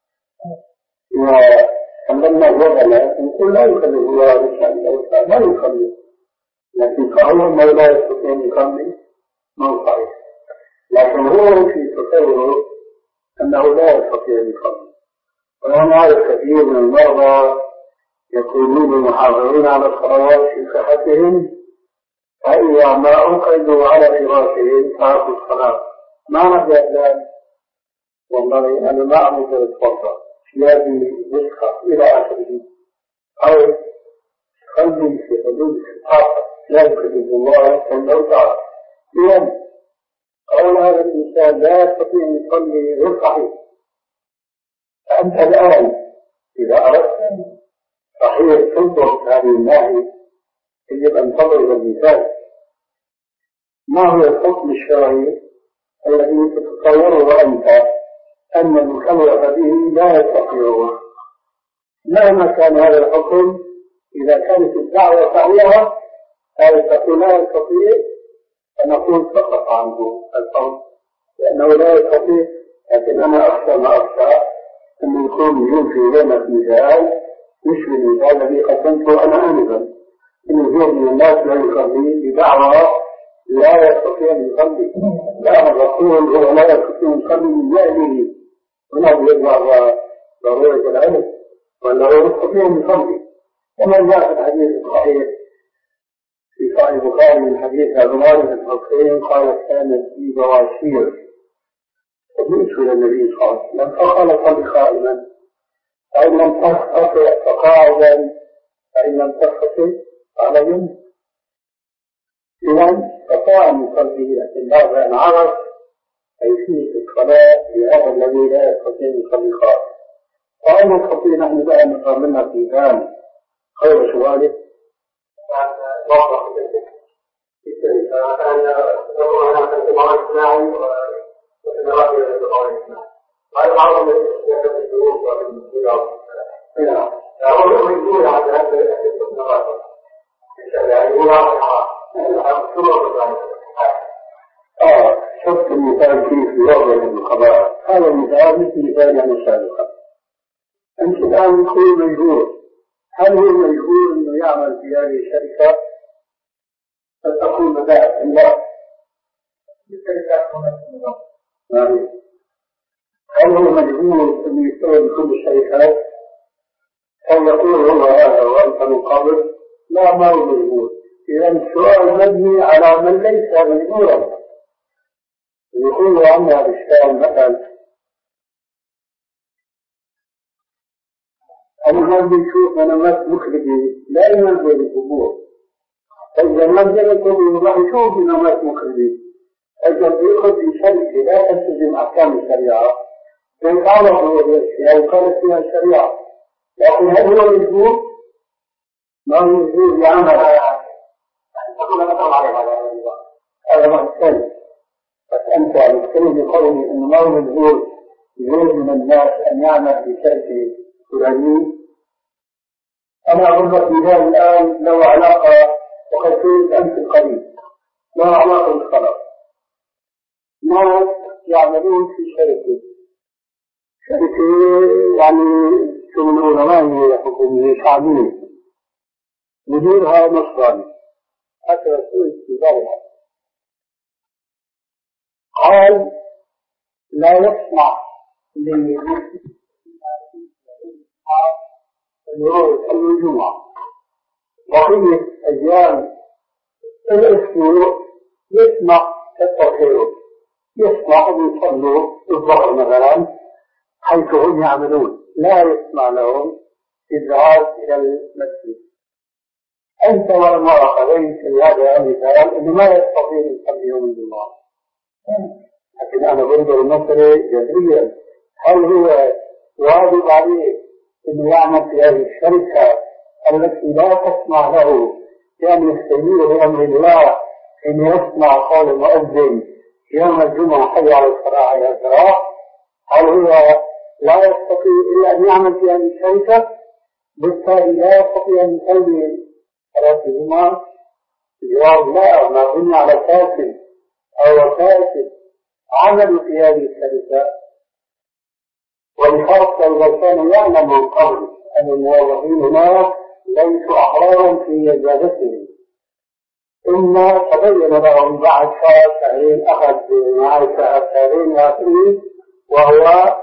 وعندما وضع نقول لا يخلي هو لا يخلي، لكن فهو ما لا يستطيع أن يخلي ما صحيح، لكن هو في تصوره أنه لا يستطيع أن يخلي. وأنا أعرف كثير من المرضى يكونون محافظين على الصلوات في صحتهم، فإذا ما أقعدوا على فراشهم تركوا الصلاة. ما نبدأ الآن والله أنا ما أمد الفرصة لازم نسخة إلى آخره، أو خلي في حدود الصحابة لا يكذب الله فإنه تعالى لأن قول هذا الإنسان لا يستطيع أن يصلي غير صحيح. فأنت الآن إذا أردت صحيح تنظر هذه الناحية يجب أن تضرب المثال. ما هو الحكم الشرعي الذي تتصوره أنت أن المكلف به لا يستطيعه؟ مهما كان هذا الحكم إذا كانت الدعوة صحيحة أو تقول لا يستطيع فنقول سقط عنه الأمر لأنه لا يستطيع. لكن أنا أخشى ما أخشى أن يكون ينفي لنا مثال مش المثال الذي قدمته أنا آنفا، إنه غير من الناس لا يخلي بدعوة لا يستطيع أن يصلي. لا الرسول هو لا يستطيع أن يصلي من جهله ولا يجمع ضرورة العلم ولا هو يستطيع أن يصلي. ومن جاء في الحديث الصحيح في صحيح البخاري من حديث عمر بن الحصين قال كانت في بواشير فجئت إلى النبي صلى الله عليه وسلم فقال صل قائما فإن لم تستطع فقاعدا فإن لم تستطع فعلى جنب. إذا استطاع أن يصلي لكن بعد أن عرف كيفية الصلاة لهذا الذي لا يستطيع أن يصلي خاص. فأين نستطيع نحن بقى نقارنها في ذلك خير سؤاله؟ وضح ذلك. مثلا نقول أنا في الجماعة الاجتماعي وفي رأي الجماعة الاجتماعي. هذا بعض الاشياء في الدروس وفي المسيرة. نعم. هو يقول على هذا النقاط. يعني هو آه شفت المثال فيه في وضع القضاء. هذا المثال مثل مثال يعني السابقة. أنت الآن تكون مجبور، هل هو مجبور أنه يعمل في هذه الشركة فتكون مبادئ الله هل هو مجبور أن يستوي بكل الشركات أو يقول هو هذا وأنت من قبل؟ لا ما هو مجبور. إذا السؤال مبني على من ليس مجبورا. يقول عنها الإشكال مثلا أنا بيشوف منامات مخرجة لا ينزل القبور، فإذا نزل القبور راح يشوف منامات مخرجة. إذا بيأخذ في شركة لا تلتزم أحكام الشريعة فيتعرض الأشياء وقالت فيها الشريعة، لكن هل هو مجبور؟ ما هو مجبور يعمل هذا ما الثاني. بس أنت تتكلم بقولي أنه ما هو مجبور غير من الناس أن يعمل في شركة فلانية. أنا أقول لك مثال الآن له علاقة وقد كنت أمس القريب له علاقة بالخلاص. ناس يعملون في شركة شركة يعني شو من علماء حكومية شعبية مديرها نصراني حتى رسول استدارها قال لا يسمع للمسلم يروح الجمعة بقية أيام الأسبوع يسمع التوحيد، يسمع ويصلوا الظهر مثلا حيث هم يعملون، لا يسمع لهم الذهاب إلى المسجد. أنت والمرأة خذين في هذا المثال أنه ما يستطيع أن يصلي يوم الجمعة، لكن أنا بنظر المصري جذريا هل هو واجب عليه أنه يعمل في هذه الشركة التي لا تسمع له بأن يستجيب لأمر الله حين يسمع قول المؤذن يوم الجمعة حي على الصلاة يا صلاة، هل هو لا يستطيع إلا أن يعمل في هذه الشركة؟ بالتالي لا يستطيع أن يصلي صلاة الجمعة؟ الجواب لا، ما بني على كاسب أو كاسب عملوا في هذه الشركة، والخاصة إذا كان يعلم من قبل أن الموظفين هناك ليسوا أحرارا في إجازتهم، إما تبين لهم بعد شهر شهرين أخذ معي شهر شهرين آخرين وهو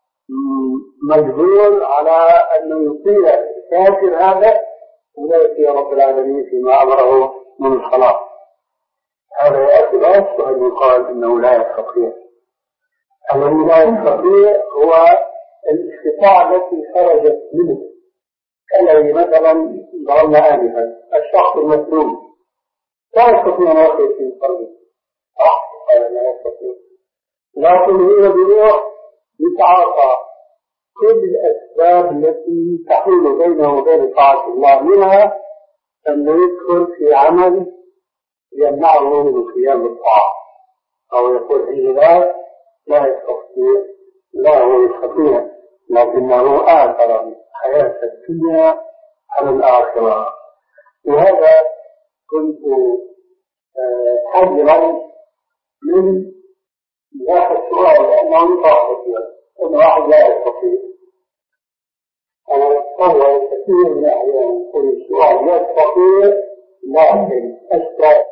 مجبور على أنه يطيع الكافر هذا ويأتي رب العالمين فيما أمره من الصلاة. هذا يأتي الأصل أن يقال إنه لا يستطيع. الذي لا يستطيع هو الاستطاعة التي خرجت منه، كالذي مثلا ضربنا آنفا الشخص المسلوم لا يستطيع أن يأخذ في قلبه، صح؟ قال لا يستطيع، لكن هو بروح يتعاطى كل الأسباب التي تحول بينه وبين طاعة الله، منها أن يدخل في عمل يمنعه من القيام بالطاعة، أو يقول فيه لا لا يستطيع، لا هو يستطيع لكنه آثر حياة الدنيا على الآخرة. وهذا كنت حذرا من ذاك السؤال لأنه يطاق أن واحد لا يستطيع. فهو يستطيع من أحيان يقول السؤال لا يستطيع لكن أستطيع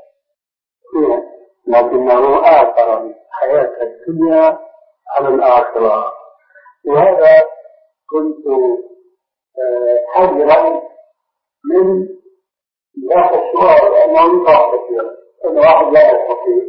لكنه آثر حياة الدنيا على الآخرة. وهذا كنت حذرا من ذاك السؤال لأنه يطاق أن واحد لا يستطيع.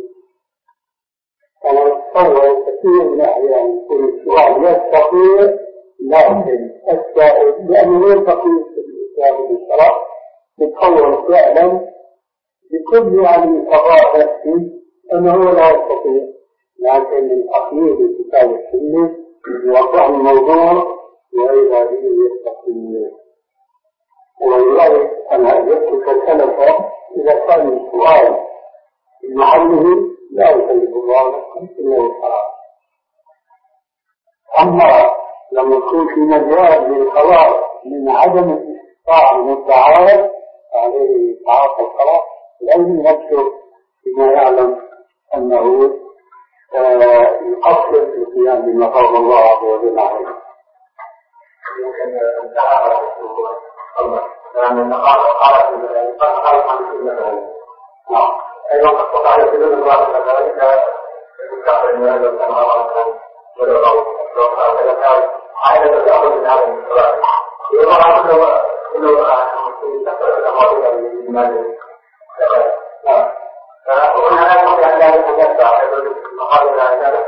فهو يستطيع من أحيان يقول السؤال لا يستطيع لكن أستطيع لأنه يلتقي في الإسلام بالصلاة يتحول فعلا بكل يعني قضاء نفسي أنه لا يستطيع، لكن من تقليد الكتاب والسنة يوضح الموضوع وإلى به يستطيع. ولذلك أنا أجبتك السلف إذا كان السؤال في محله لا يكلف الله نفسا إلا وسعها. أما لما يكون في مجال للخلاص من عدم الاستطاعة المدعاة عليه تعاطى الخلاص لازم نفسه بما يعلم أنه يقصر في القيام بما قال الله عز وجل عليه. يمكن أن تعالى الله لأن النقاط قالت من قال عن سنة نعم أيضا قد استطاع يسلم الله ذلك يستقبل من هذا السماوات والأرض والأرض حالة تأخذ من هذا الصلاة يقول عنه إنه يستقبل الأمر من المال فقلنا لا يستطيع أن لا يتجسع يقول المقابل لا ذلك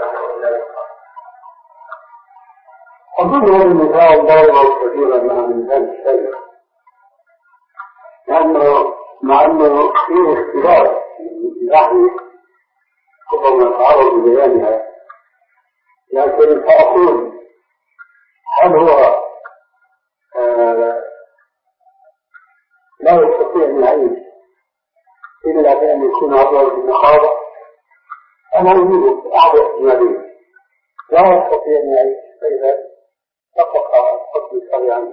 أظن هذا المثال ضربه كثيرا مع مثال الشيء، لأنه مع أنه فيه اختلاف نحن خطوة نتعرض لبيانها، لكن سأقول هل هو آه لا يستطيع أن يعيش إلا بأن يكون عبر بالنقابة؟ أنا أريد أحد احتمالين، لا يستطيع أن يعيش فإذا تطبق الحكم الشرعي،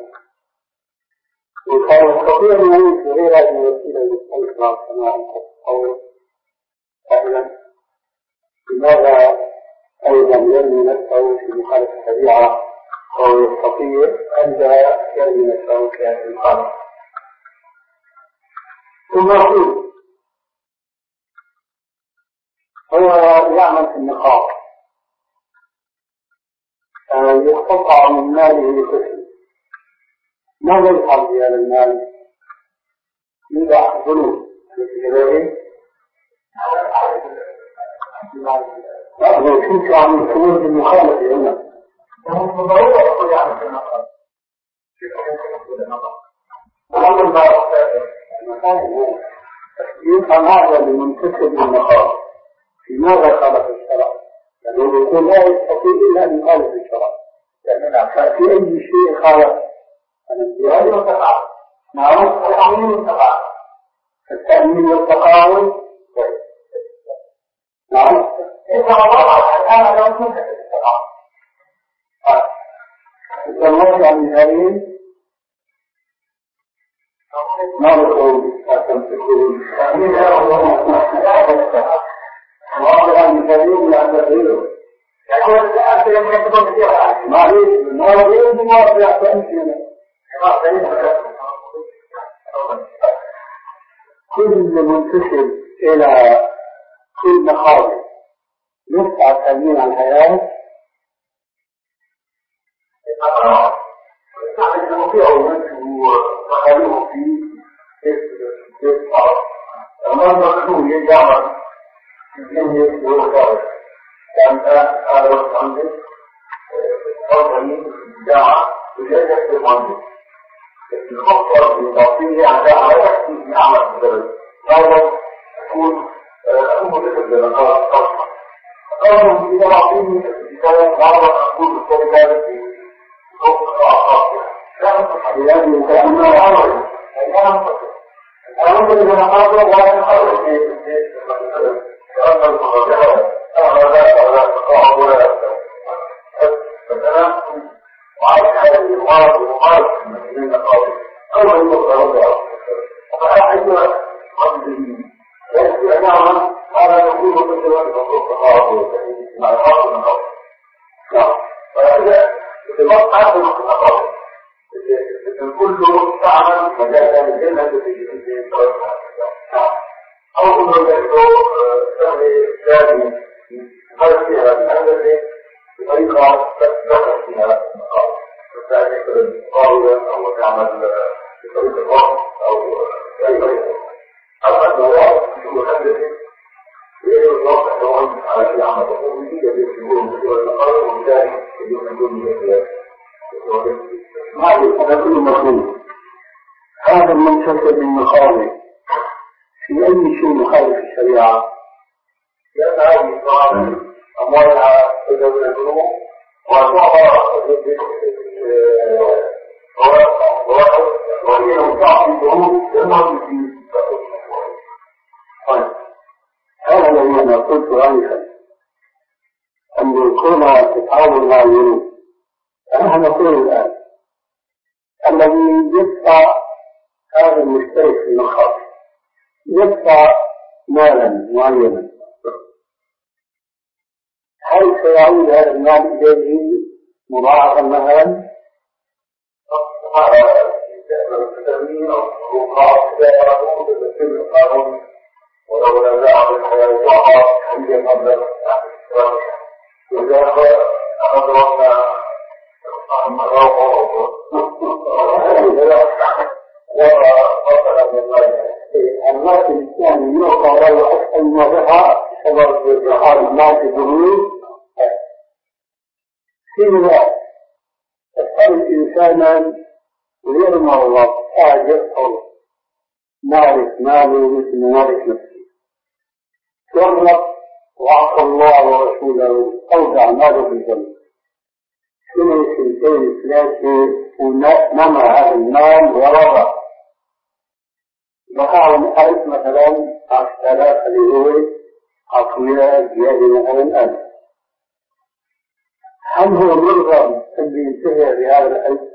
وكان يستطيع أن يعيش غير هذه الوسيلة للإسلام كما أنت تتصور. فإذا لماذا أيضا يرمي نفسه في مخالفة الشريعة وهو يستطيع أن لا يرمي نفسه في هذه المخالفة؟ ثم أقول هو يعمل في النقاط يقطع من ماله لكفر، ماذا يفعل بهذا المال؟ يدع ظلم لكذلك لأنه فيك عن الخروج المخالفة هنا وهم ضرورة يقول يعمل في النقاط وأما المال يفهم هذا لمنتسب النقاط لماذا خالف الشرع؟ لأنه يقول لا يستطيع إلا أن يخالف الشرع، لأن في أي شيء خالف الامتياز والتقاعد. نعم التأمين والتقاعد. التأمين والتقاعد. نعم. إذا وضع الآن لو كنت التقاعد. إذا الله عن الكريم ما نقول أتمسكون. التأمين هو الله عن الكريم لا تغيره. يقول أنت لم يكن كثيرا. ما ليش ما ليش ما في أحسن. كل منتسب إلى كل مخاوف يسعى تأمين الحياة يستعمل المطيع وخلوه فيه يسعى أمام رسول يجعل يجب ويخارج لأن هذا الحمد قوله جاء بجهة المنزل المخطر بالتعطيل على علاقة في أعمال الدرجة هذا يكون أمه تكبر الأرض قصة قوله إذا أعطيني الكتاب مرة أقول الكتاب في خطة أعطاك لا أصبح بهذه كأنه عرض لا أصبح الأمر إذا نقاط لا ينقرض في كأن المغربة أعلى ذات ولا تقاعد ولا يستوى فالأنا وعلى هذا المعارض ومعارض من القاضي أول المغربة فأحد قبله يأتي أنعما هذا يقول كثيرا بخصوص التقاعد مع الحاصل من القاضي نعم فهذا بتبقى آخر التقاعد كله تعمل مجال الجنة في الطريقة أو كل ذلك سهل ثاني هذا فيها الهندسة بطريقة تتذكر فيها المقاومة فالثاني يكون قاوية أو تعمل بطريقة الوقت أو أي طريقة أو أنه واحد يكون هندسة ويجب الوقت أنه على شيء عمل ويجب يكون مستوى المقاومة وبالتالي يجب يكون مستوى ما يكون كل مخلوق هذا المنتسب للمخالف في أي شيء مخالف الشريعة لأن هذه الصلاة أموالها تجوز الجنوب وتعطى وهي تعطي الجنوب لما في طيب هذا الذي أنا قلت عنها أن يكون تتعاون مع الجنوب أنا نقول الآن الذي يدفع هذا المشترك في المخاطر يدفع مالا معينا هل سيعود هذا المال إليه مضاعفا مثلا؟ ولو لم يعد الحياة وعاد حيا قبل وإذا أخذنا الناس الإسلامي يعطى له أكثر ما دفع سبب إظهار الناس الظهور فيما تختار إنسانا ويرمى الله تاجر أو مالك ماله مثل مالك نفسه تورط وعصى الله ورسوله أودع ماله في الجنة سنة سنتين ثلاثة ونمى هذا المال ورضى بقى ونحرك مثلا عشرة آلاف اللي هو عطوية زيادة مثلا ألف هل هو مرغم اللي ينتهي بهذا الألف؟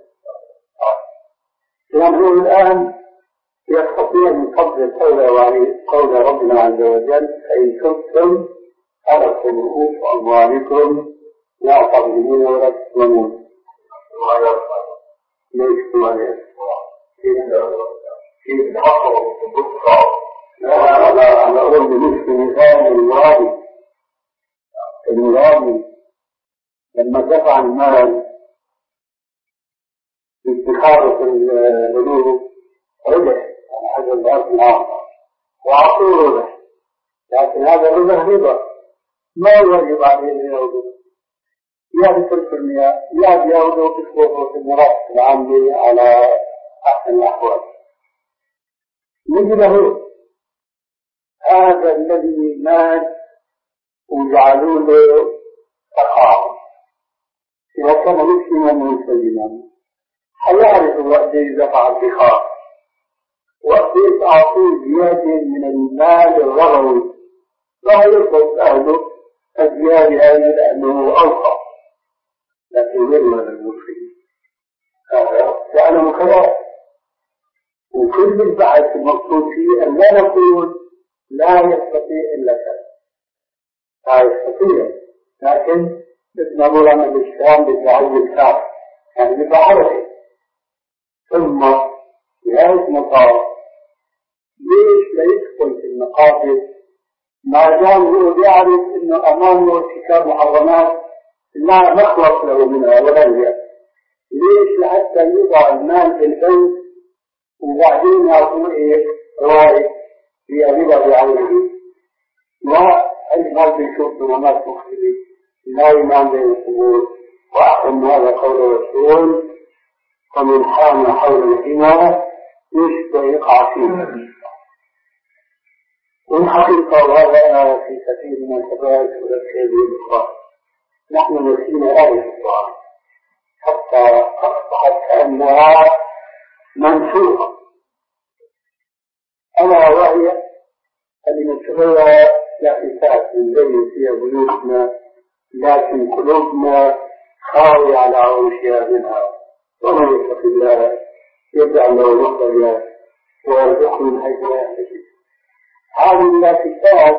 لأنه الآن يستطيع من قبل قول ربنا عز وجل فإن كنتم أرسل رؤوس أموالكم لا تظلمون ولا تظلمون ليش تظلمون؟ كيف تحصل الدكتور؟ لا لا أنا أقول بنفس مثال المرابي المرابي لما دفع المال في اتخاذ الهدوء ربح على حسب الأرض العامة وعطوه ربح لكن هذا الربح ربا ما يجب عليه أن يعود يا بثلث المياه يا بيعود وتسقط في المرافق العامة على أحسن الأحوال نجده هذا الذي مات وجعلوا له تقاعد إذا كان مسلما مسلما حيعرف وقت دفع الدخار، وقت تعطيه زيادة من المال الرغوي، لا يرفض أهله الزيادة هذه لأنه أوقع، لكن يرمى للمسلمين هذا يعلم كذلك. وكل البحث المقصود فيه أن لا نقول لا يستطيع إلا كذا، لا يستطيع، لكن مثل ما نقول عن الإسلام بالتعود الكافي، يعني بفعله. ثم بهذا المطار ليش لا يدخل في المقاصد ما دام هو يعرف انه امامه ارتكاب محرمات لا نخلص له منها ولا يأتي؟ ليش لحتى يضع المال في البنك وبعدين يعطوه ايه رواية هي ربا بعينه؟ لا، المال بيشوف منامات مختلفة، لا إيمان بين القبور. وأحسن هذا قول الرسول: فمن حام حول الحمى يشبه يقع فيه. والحقيقة وهذا في كثير من الكبائر والكبائر الأخرى نحن نسينا آية القرآن حتى أصبحت كأنها منسوخة، ألا وهي كلمة لا كتاب من بين فيها بيوتنا لكن قلوبنا خاوية على عروشها منها، ومن يتق الله يجعل له مخرجا ويرزقه من حيث لا يحتسب. هذه اللافتات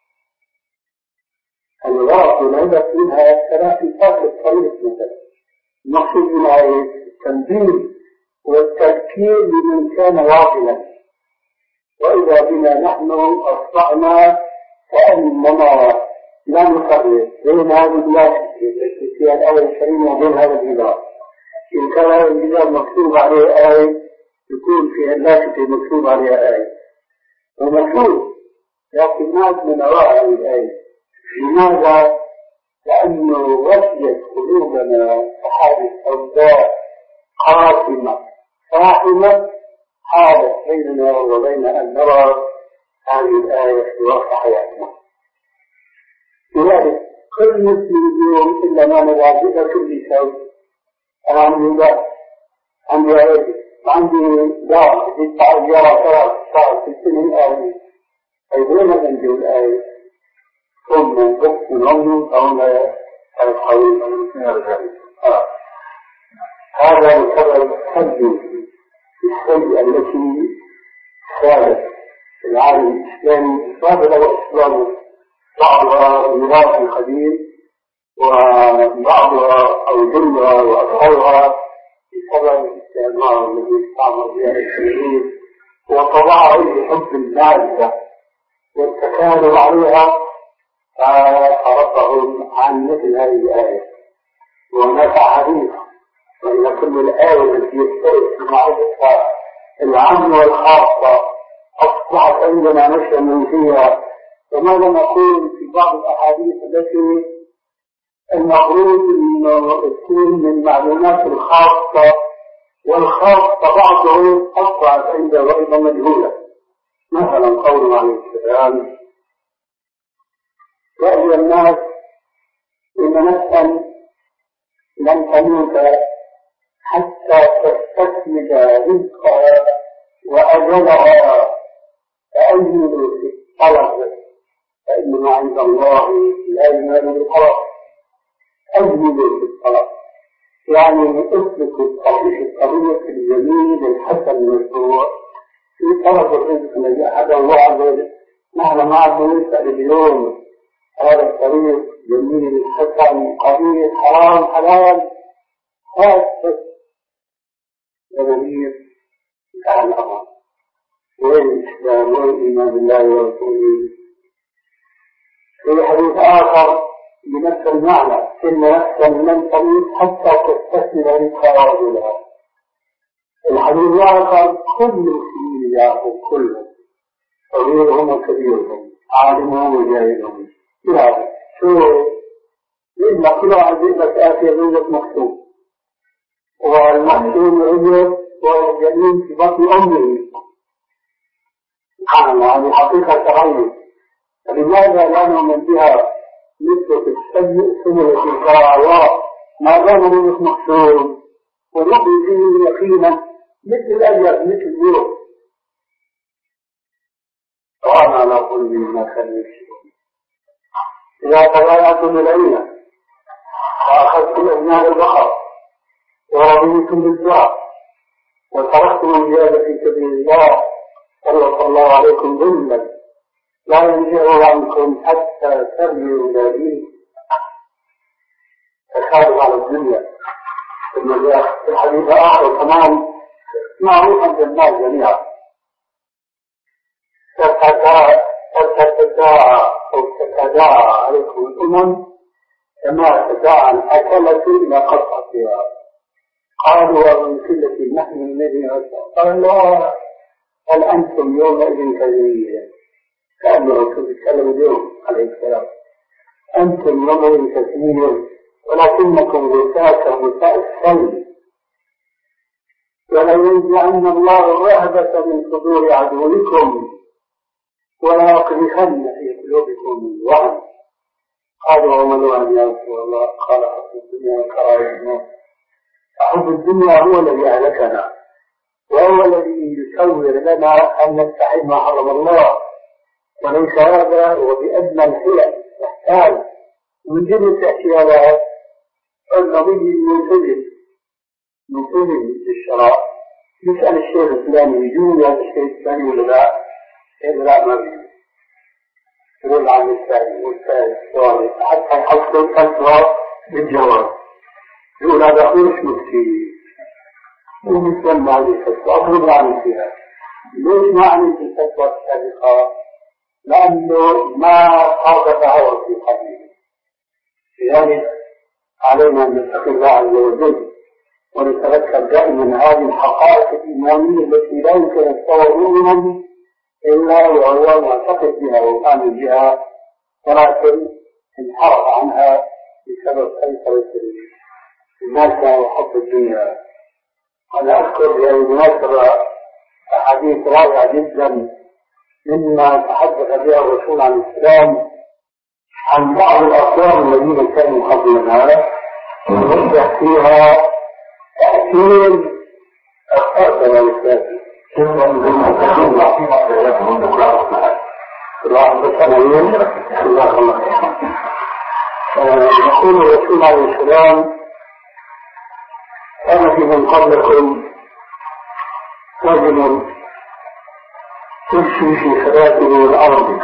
الغرض والهدف منها ثلاث الطريق مثلا، المقصود منها التنبيه والتذكير لمن كان واصلا، وإذا بنا نحن أصبحنا كأننا لا نفرق بين هذه اللافتة في الآية الكريمة وبين هذا الجدار. إن كان هذا الجدار مكتوب عليه آية يكون في اللافتة مكتوب عليها آية ومكتوب، لكن ما من وراء الآية. لماذا؟ لأنه وسيت قلوبنا أحاديث سوداء قاتمة صاحمة حالت بيننا وبين أن نرى هذه الآية في واقع حياتنا. لذلك كل مسلم اليوم إلا ما نراجع كل شيء. أنا عندي لا عندي عيد عندي دار يدفع الجارة ثلاث ساعات في السنة الآية أيضاً عندي الآية ثم بس من عمره أو لا الحويل هذا السبب السلبي السيئة التي كانت في العالم الإسلامي قابل وإسلامه بعضها ميراث قديم وبعضها أو جلها وأثرها بسبب الاستعمار الذي استعمر بها المسلمين وطبعه بحب المادة والتكالب عليها، فربهم عن مثل هذه الآية. وهناك حديث وإن كل الآية التي يختلف معرفتها العامة والخاصة أصبحت عندنا نشأ من فيها. وماذا نقول في بعض الأحاديث التي المفروض أنه تكون من معلومات الخاصة والخاصة بعضه أصبحت عنده وإذا مجهولة. مثلا قوله عليه السلام: يا أيها الناس إن نفسا لن تموت حتى تستكمل رزقها وأجلها فأجملوا في الطلب فإنما عند الله لا ينال بالطلب. أجملوا في الطلب يعني أسلكوا الطريق الجميل الحسن المشروع في طلب الرزق الذي أحد الله عز وجل. نحن معه نسأل اليوم هذا الطريق جميل حسن قبيح حرام حلال هذا جميل على الأمر. وين الإسلام وين الإيمان بالله ورسوله؟ في حديث آخر بنفس المعنى: إن نفسا لن تموت حتى تستكمل رزقها وأجلها. الحديث الآخر: كل المسلمين يأخذ كلهم صغيرهم وكبيرهم عالمهم وجاهلهم. لا شو إلا كل واحد يقدر تأثير رزق مكتوب، والمحسوم رزق والجنين في بطن أمه. سبحان الله، هذه حقيقة تغير. فلماذا لا نؤمن بها مثل السماء في القراءات ما دام رزق مكتوب؟ ونؤمن به يقينا مثل الأجر مثل اليوم. وأنا نقول مما كان يكسبون. إذا تبايعتم العين وأخذتم أبناء البقر ورضيتم بالدعاء وتركتم الجهاد في سبيل الله سلط الله عليكم ذلا لا ينزع عنكم حتى ترجعوا إلى دينه. تخالف على الدنيا. ثم جاء في الحديث آخر كمان معروف عند الناس جميعا تتداعى أو تتداعى عليكم الأمم كما تداعى الأكلة إلى قطعتها. قالوا ومن قلة نحن الذين أسلموا قال لا بل أنتم يومئذ كثير. كأن الرسول يتكلم اليوم عليه السلام أنتم يومئذ كثير ولكنكم غثاء كغثاء السيل ولينزعن الله الرهبة من صدور عدوكم ولا يقذفن في قلوبكم الوهن. قالوا وما الوهن يا رسول الله؟ قال حب الدنيا وكراهية الموت. حب الدنيا هو الذي أهلكنا وهو الذي يسور لنا أن نستحب ما حرم الله، وليس هذا وبأدنى الحيل يحتاج من جملة أشياء النبي الملتزم ملتزم بالشرع يسأل الشيخ الفلاني يجوز هذا الشيء الثاني ولا لا؟ لا ما بيجوز. يقول عن الثاني والثالث والثالث حتى يحصل فتوى بالجواب. يقول هذا أخوي مش مفتي ومثل ما هذه الفتوى أضرب عني فيها. ليش ما عملت الفتوى السابقة؟ لأنه ما صادف عور في قلبه. لذلك علينا أن نتقي الله عز وجل ونتذكر دائما هذه الحقائق الإيمانية التي لا يمكن أن تتصور مؤمنا إلا وهو معتقد بها وآمن بها، ولكن انحرف عنها بسبب سيطرة الناس وحب الدنيا. أنا أذكر في هذه المناسبة أحاديث رائعة جدا مما تحدث بها الرسول عليه السلام عن بعض الأقوام الذين كانوا قبلنا ويوضح فيها تأثير الخاتم الإسلامي. يقول الرسول عليه السلام كان في من قبلكم رجل يمشي في خلافه الأرض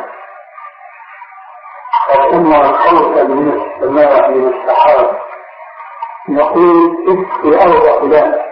فسمع صوتا من السماء من السحاب يقول اسقي أرض فلان.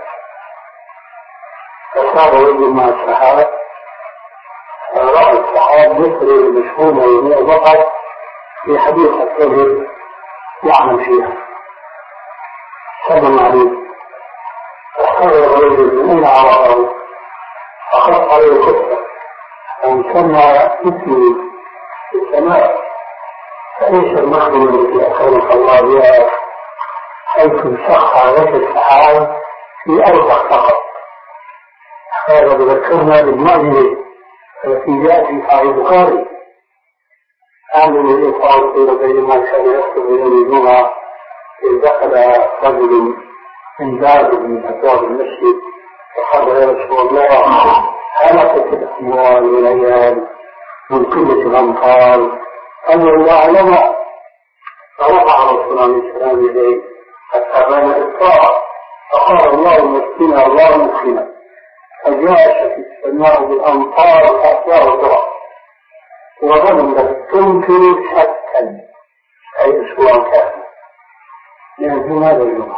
فصار رجل مع السحاب فرأى السحاب يسري بشحومه ومئة بقر في حديقة رجل يعمل فيها سلم عليه. فخرج الرجل من أين عرفه فخط عليه خطة وسمع اسمي في السماء. فليس المخدم التي أخرج الله بها حيث سخر لك السحاب في أرض فقط. هذا يذكرنا بالمعجزة التي جاءت في صحيح البخاري عن الإطعام قيل بينما كان يكتب يوم الجمعة إذ دخل رجل من باب من أبواب المسجد فقال يا رسول الله هلكت الأموال والعيال من قلة الأمطار قال الله لنا. فرفع رسول الله السلام إليه حتى بان الطاعة فقال الله مسكنا الله مسكنا فجاءت السماء بالأمطار فأتاه الضرع وظلت تنكر شكا أي أسبوع كامل من الجمعة للجمعة.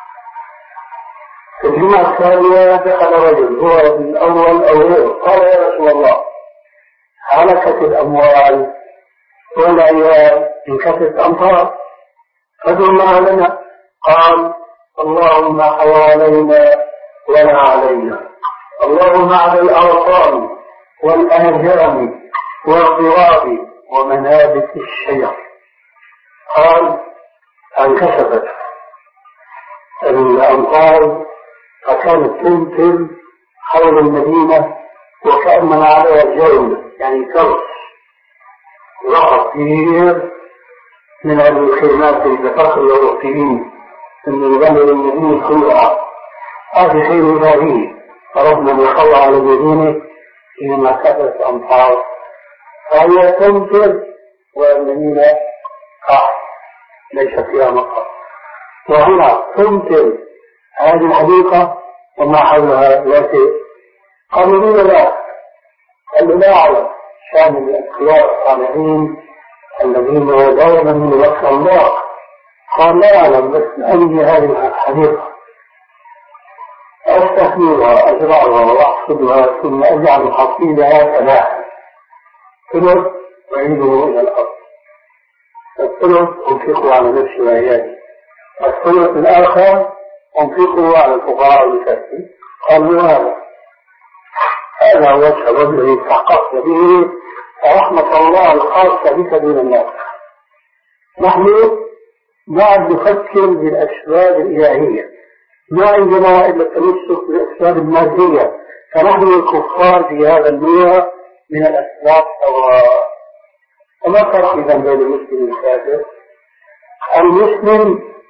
في الجمعة الثانية دخل رجل هو الأول أو غيره قال يا رسول الله هلكت الأموال والعيال من كثرة الأمطار فادعوا الله لنا. قال اللهم حوالينا ولا علينا اللهم على الأوطان والآجرم والضراب ومنابت الشجر. قال انكشفت الأمطار فكانت تمطر حول المدينة وكأنما عليها الجولة يعني كرس ضغط كبير من الخيمات الفخر والرقيين من الغنم المدينة كلها هذه خير إلهي، ربنا يخلى على يمينه فيما كثرت أمطار، فهي تمطر والمدينة قاع ليس فيها مطر، وهنا تمطر هذه الحديقة وما حولها لا شيء. قالوا لا، قالوا لا أعلم شان الأخيار الصالحين الذين دائما من وقت الله. قال لا أعلم، بس أنهي هذه الحديقة أستثمرها أزرعها وأحصدها ثم أجعل حصيدها فلاحا، ثلث وعيده إلى الأرض، الثلث أنفقه على نفسي وعيالي، الثلث الآخر أنفقه على الفقراء والمساكين. قالوا هذا هذا هو السبب الذي تحققت به رحمة الله الخاصة بك دون الناس. نحن بعد نفكر بالأسباب الإلهية، ما عندنا إلا التمسك بالأسباب المادية، فنحن الكفار في هذا النوع من الأسباب سواء. وما فرق إذا بين المسلم والكافر؟ المسلم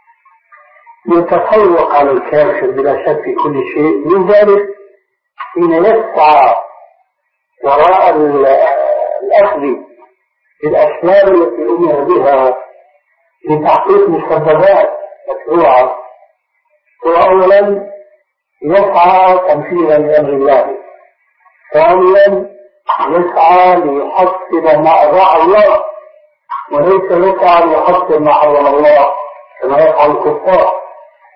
يتفوق على الكافر بلا شك في كل شيء، من ذلك حين يسعى وراء الأخذ بالأسباب التي أمر بها لتحقيق مسببات مشروعة. وأولا يسعى تنفيذا لأمر الله، ثانيا يسعى ليحصل ما أرضى الله وليس يسعى ليحصل ما حرم الله كما يفعل الكفار.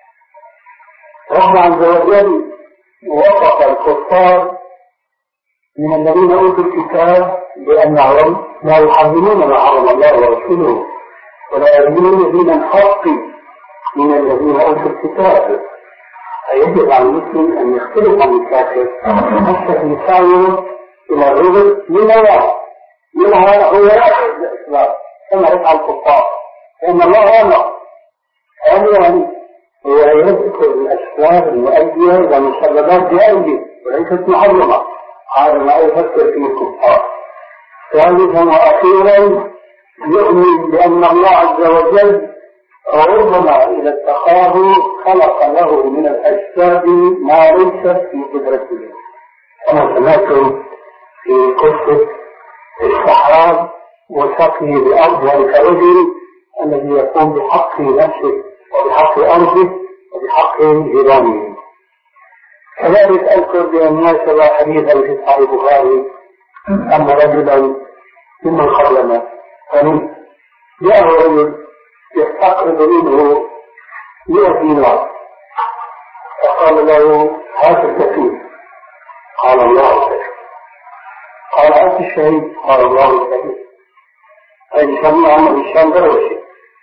ربنا عز وجل وصف الكفار من الذين أوتوا الكتاب بأنهم لا يحرمون ما حرم الله ورسوله ولا يؤمنون دين الحق من الذين أوتوا الكتاب. فيجب على المسلم أن يختلف عن الكافر حتى في سعيه إلى الرزق من الله، منها هو يأخذ الإسلام كما يفعل الكفار، لأن الله أمر. ثانيا هو يذكر الأسباب المؤدية والمسببات جائزة وليست محرمة، هذا ما يفكر فيه الكفار. ثالثا وأخيرا يؤمن بأن الله عز وجل ربما إذا اتخاه خلق له من الأسباب ما ليس في قدرته، كما سمعتم في قصة السحاب وسقي الأرض والكرجل الذي يقوم بحق نفسه وبحق أرضه وبحق جيرانه. كذلك أذكر بالمناسبة حديثا في صحيح البخاري أن رجلا ممن قبلنا جاء رجل يستقرض منه مئة دينار، فقال له هات الكفيل، قال الله الكفيل. قال أنت الشهيد، قال الله الكفيل. أي سمع عنه الشام دروشي.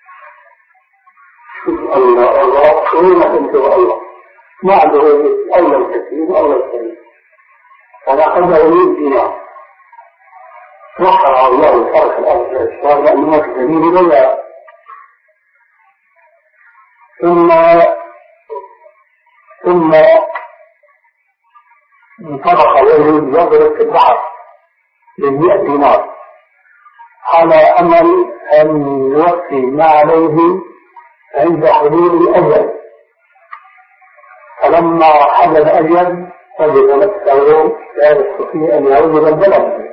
شوف الله الله قيمة أنت والله ما عنده أولى الكفيل وأولى الكفيل، فنأخذه مئة دينار. وقع الله ترك الأرض الإسلام لأنه ما في سبيل الله. ثم ثم انطلق الرجل يضرب في البحر بالمئة دينار على أمل أن يوفي ما عليه عند حلول الأجل. فلما حل الأجل وجد نفسه لا يستطيع أن يعود إلى البلد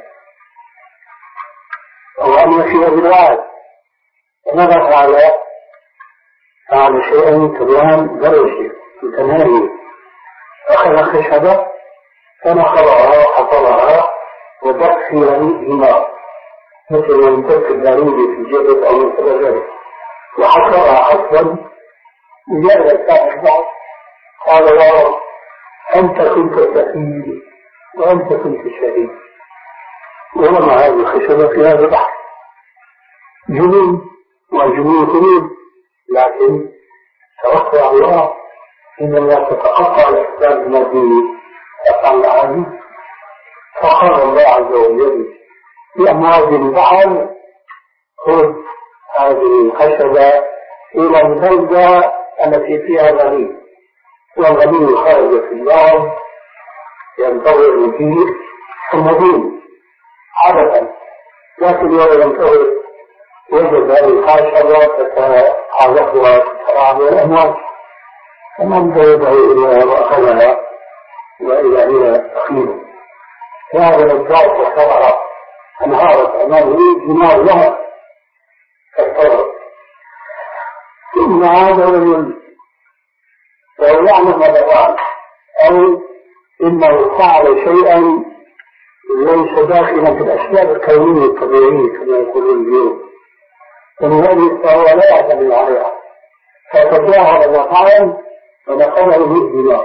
وأن يشير بالوعد، فنظر على فعل شيئا كبيرا دروشي متناهي، أخذ خشبة فنخرها وحفرها ودق في رميهما مثل يمتلك البارود في جبل أو مثل ذلك، وحفرها حفرا. وجاء الكافر بعض قال يا رب أنت كنت كفيل وأنت كنت شهيد، ورمى هذه الخشبة في هذا البحر. جنون وجنون جنون، لكن توقع الله إن الله تتقطع الأسباب المادية أفعل عنه. فقال الله عز وجل بأمواج البحر خذ هذه الخشبة إلى البلدة التي فيها غني، والغني خرج في اليوم ينتظر فيه المدينة عادة، لكن يوم ينتظر وجد الخشبة تتعرفها تتراعى الأمواج، فمن يدعو إليها وأخذها وإلى هي أخيره فهذا الضعف والثغرة انهارت أمامه دماغ لها كالثغر. ثم هذا الرجل لو يعلم ماذا فعل أو إنه فعل شيئا ليس داخلا في الأسباب الكونية الطبيعية كما يقولون اليوم، ولذلك فهو لا يعتمد عليها فتجاهل ما فعل ودخله بالدماغ.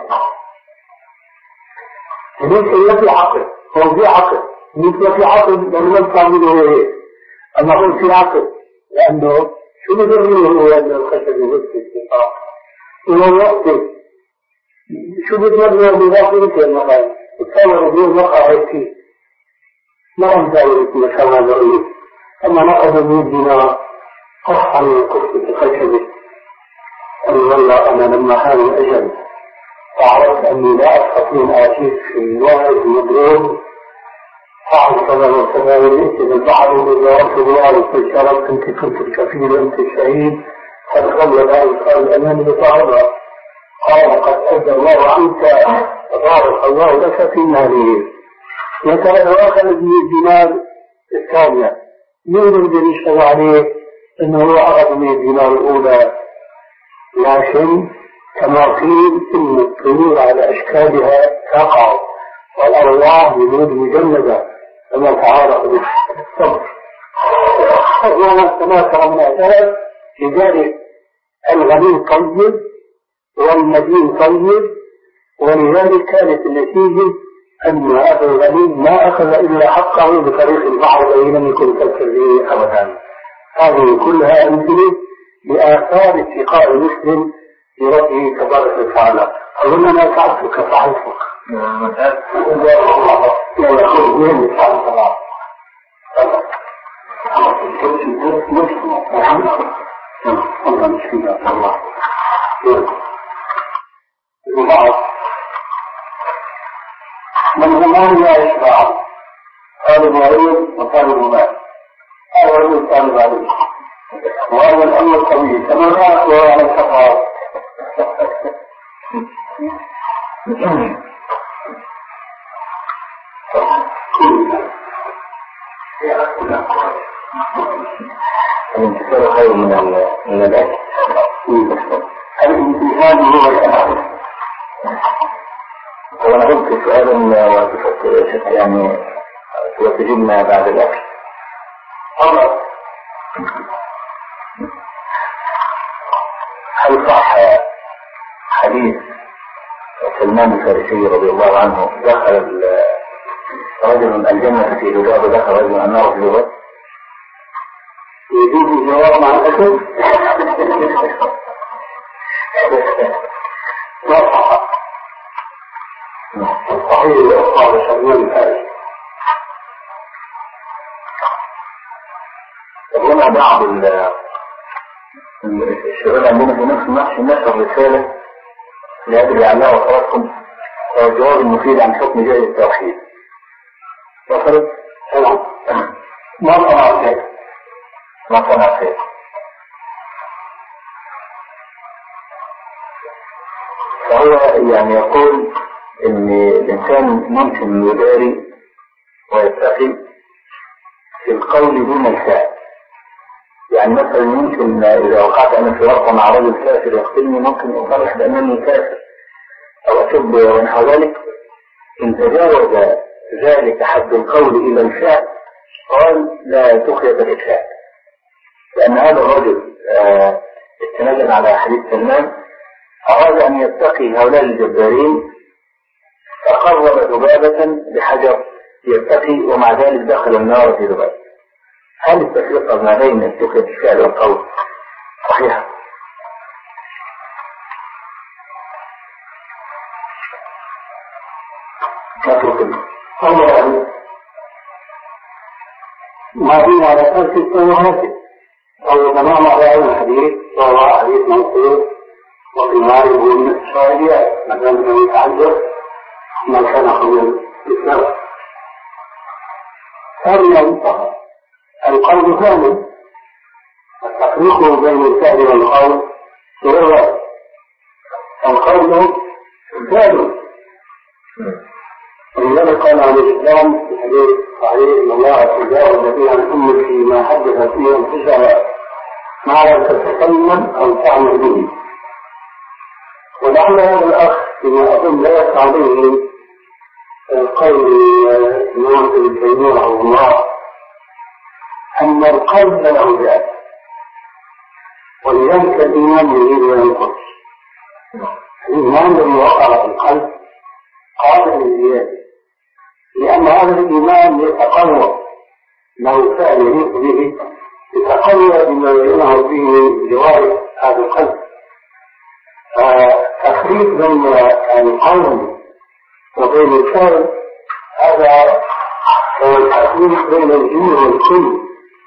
ليس في عقل، هو في عقل، ليس في عقل لم تعمله ايه؟ أما هو في عقل لأنه شو بدره هو أن الخشب يغطي الثقة ولو يأتي شو بدره بداخل المقام تصور بدون وقع هيك ما أمثال في كما ذريه. أما نقض من الدماغ قصا من قصة الخشب أن والله أنا لما حان الأجل وعرفت أني لا أستطيع أن أعيش في الواحد المدعوم فعل صلى الله عليه وسلم إنت بالبحر وإذا رفض الله واستشارت أنت كنت الكفيل وأنت الشهيد فدخل ذلك قال الأمان بطعبها قال قد أدى الله عنك وبارك الله لك في ماله. يتأخذ به الدماغ الثانية من الذي يشتغل عليه أنه هو أخذ من الدماغ الأولى، لكن كما قيل إن الطيور على أشكالها تقع والأرواح جنود مجندة كما تعارف بالصبر. وما تماثل من أثار لذلك الغني طيب والمدين طيب، ولذلك كانت النتيجة أن هذا الغني ما أخذ إلا حقه بطريق البحر الذي لم يكن يفكر به أبدا. هذه كلها أمثلة لآثار اتقاء المسلم بربه تبارك وتعالى. أظن أنا سألتك فحسبك. نعم. لا يخرج من سبحانه وتعالى. الله مشكلة الله. البعض من زمان لا يشبع طالب علم وطالب مال. هذا هو الطالب علم وهذا الأمر الطبيعي كما رأت وهو على الكفار. الانتصار خير من من الأكل. الانتهاج هو الأكل. وأنا قلت سؤالا يعني وتجبنا بعد الأكل. هل صح حديث سلمان الفارسي رضي الله عنه دخل رجل الجنة في لجاب ودخل رجل النار في لجاب؟ يجوز الجواب مع الأكل؟ لا صح. صحيح قال سلمان الفارسي. هنا بعض الشباب عندنا في نفس النقش نشر رسالة لأجل إعلاء وصلاتكم الجواب المفيد عن حكم جائز التوحيد. وصلت؟ نعم. ما صنع خير. ما صنع خير. فهو يعني يقول إن الإنسان ممكن يداري ويتقي في القول دون الفعل. يعني مثلا ممكن إذا وقعت أنا في ورطة مع رجل كافر يقتلني ممكن أصرح بأنني كافر أو أسب ونحو ذلك. إن تجاوز ذلك حد القول إلى الفعل قال لا تخيط الإفعال، لأن هذا الرجل آه استنادا على حديث سلمان أراد أن يتقي هؤلاء الجبارين فقرب ذبابة بحجر يتقي ومع ذلك دخل النار في ذبابة. هل التفرقة ما بين التقي الفعل والقول صحيحة؟ الله ما فينا على أساس التوهات أو تمام على أول الحديث وهو حديث منصور وقمار يقول الشرعيات مثلا من يتعذر ما كان قبل الإسلام. ثانيا القول كامل التفريق بين الفعل والقول ضرورة. القول ثابت. ولذلك قال عليه السلام في حديث صحيح ان الله تجاوز به عن امتي فيما حدث فيه انفسها ما لا تتكلم او تعمل به. ولعل هذا الاخ فيما اظن لا يقع به قول الامام ابن تيميه رحمه الله ان القلب له ذات، ولذلك الايمان يريد ان ينقص. الايمان الذي وقع في القلب قابل للزياده، لان هذا الايمان يتقوى له فعل يليق به، يتقوى بما يعينه فيه جوارح هذا القلب. فتفريق بين القول وبين الفعل هذا هو التفريق بين الجن والكل.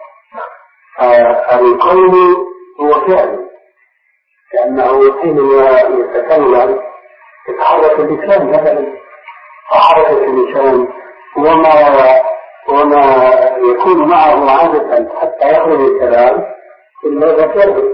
القول هو فعل، لأنه حينما يتكلم يتحرك اللسان مثلا، فحركة اللسان وما وما يكون معه عادة حتى يخرج الكلام ثم ذكره.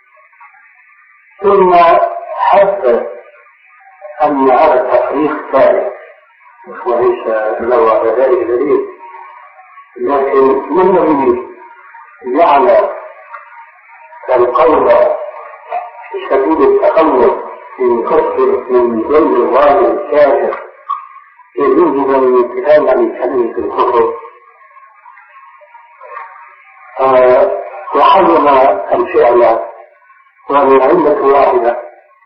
ثم حتى أن هذا التفريق ثالث وليس له على ذلك دليل، لكن من الذي جعل القول شديد التخلف في كفر من جنب الظالم الكافر يجوز الانتهاء عن كلمة الكفر وحرم الفعل ومن علة واحدة؟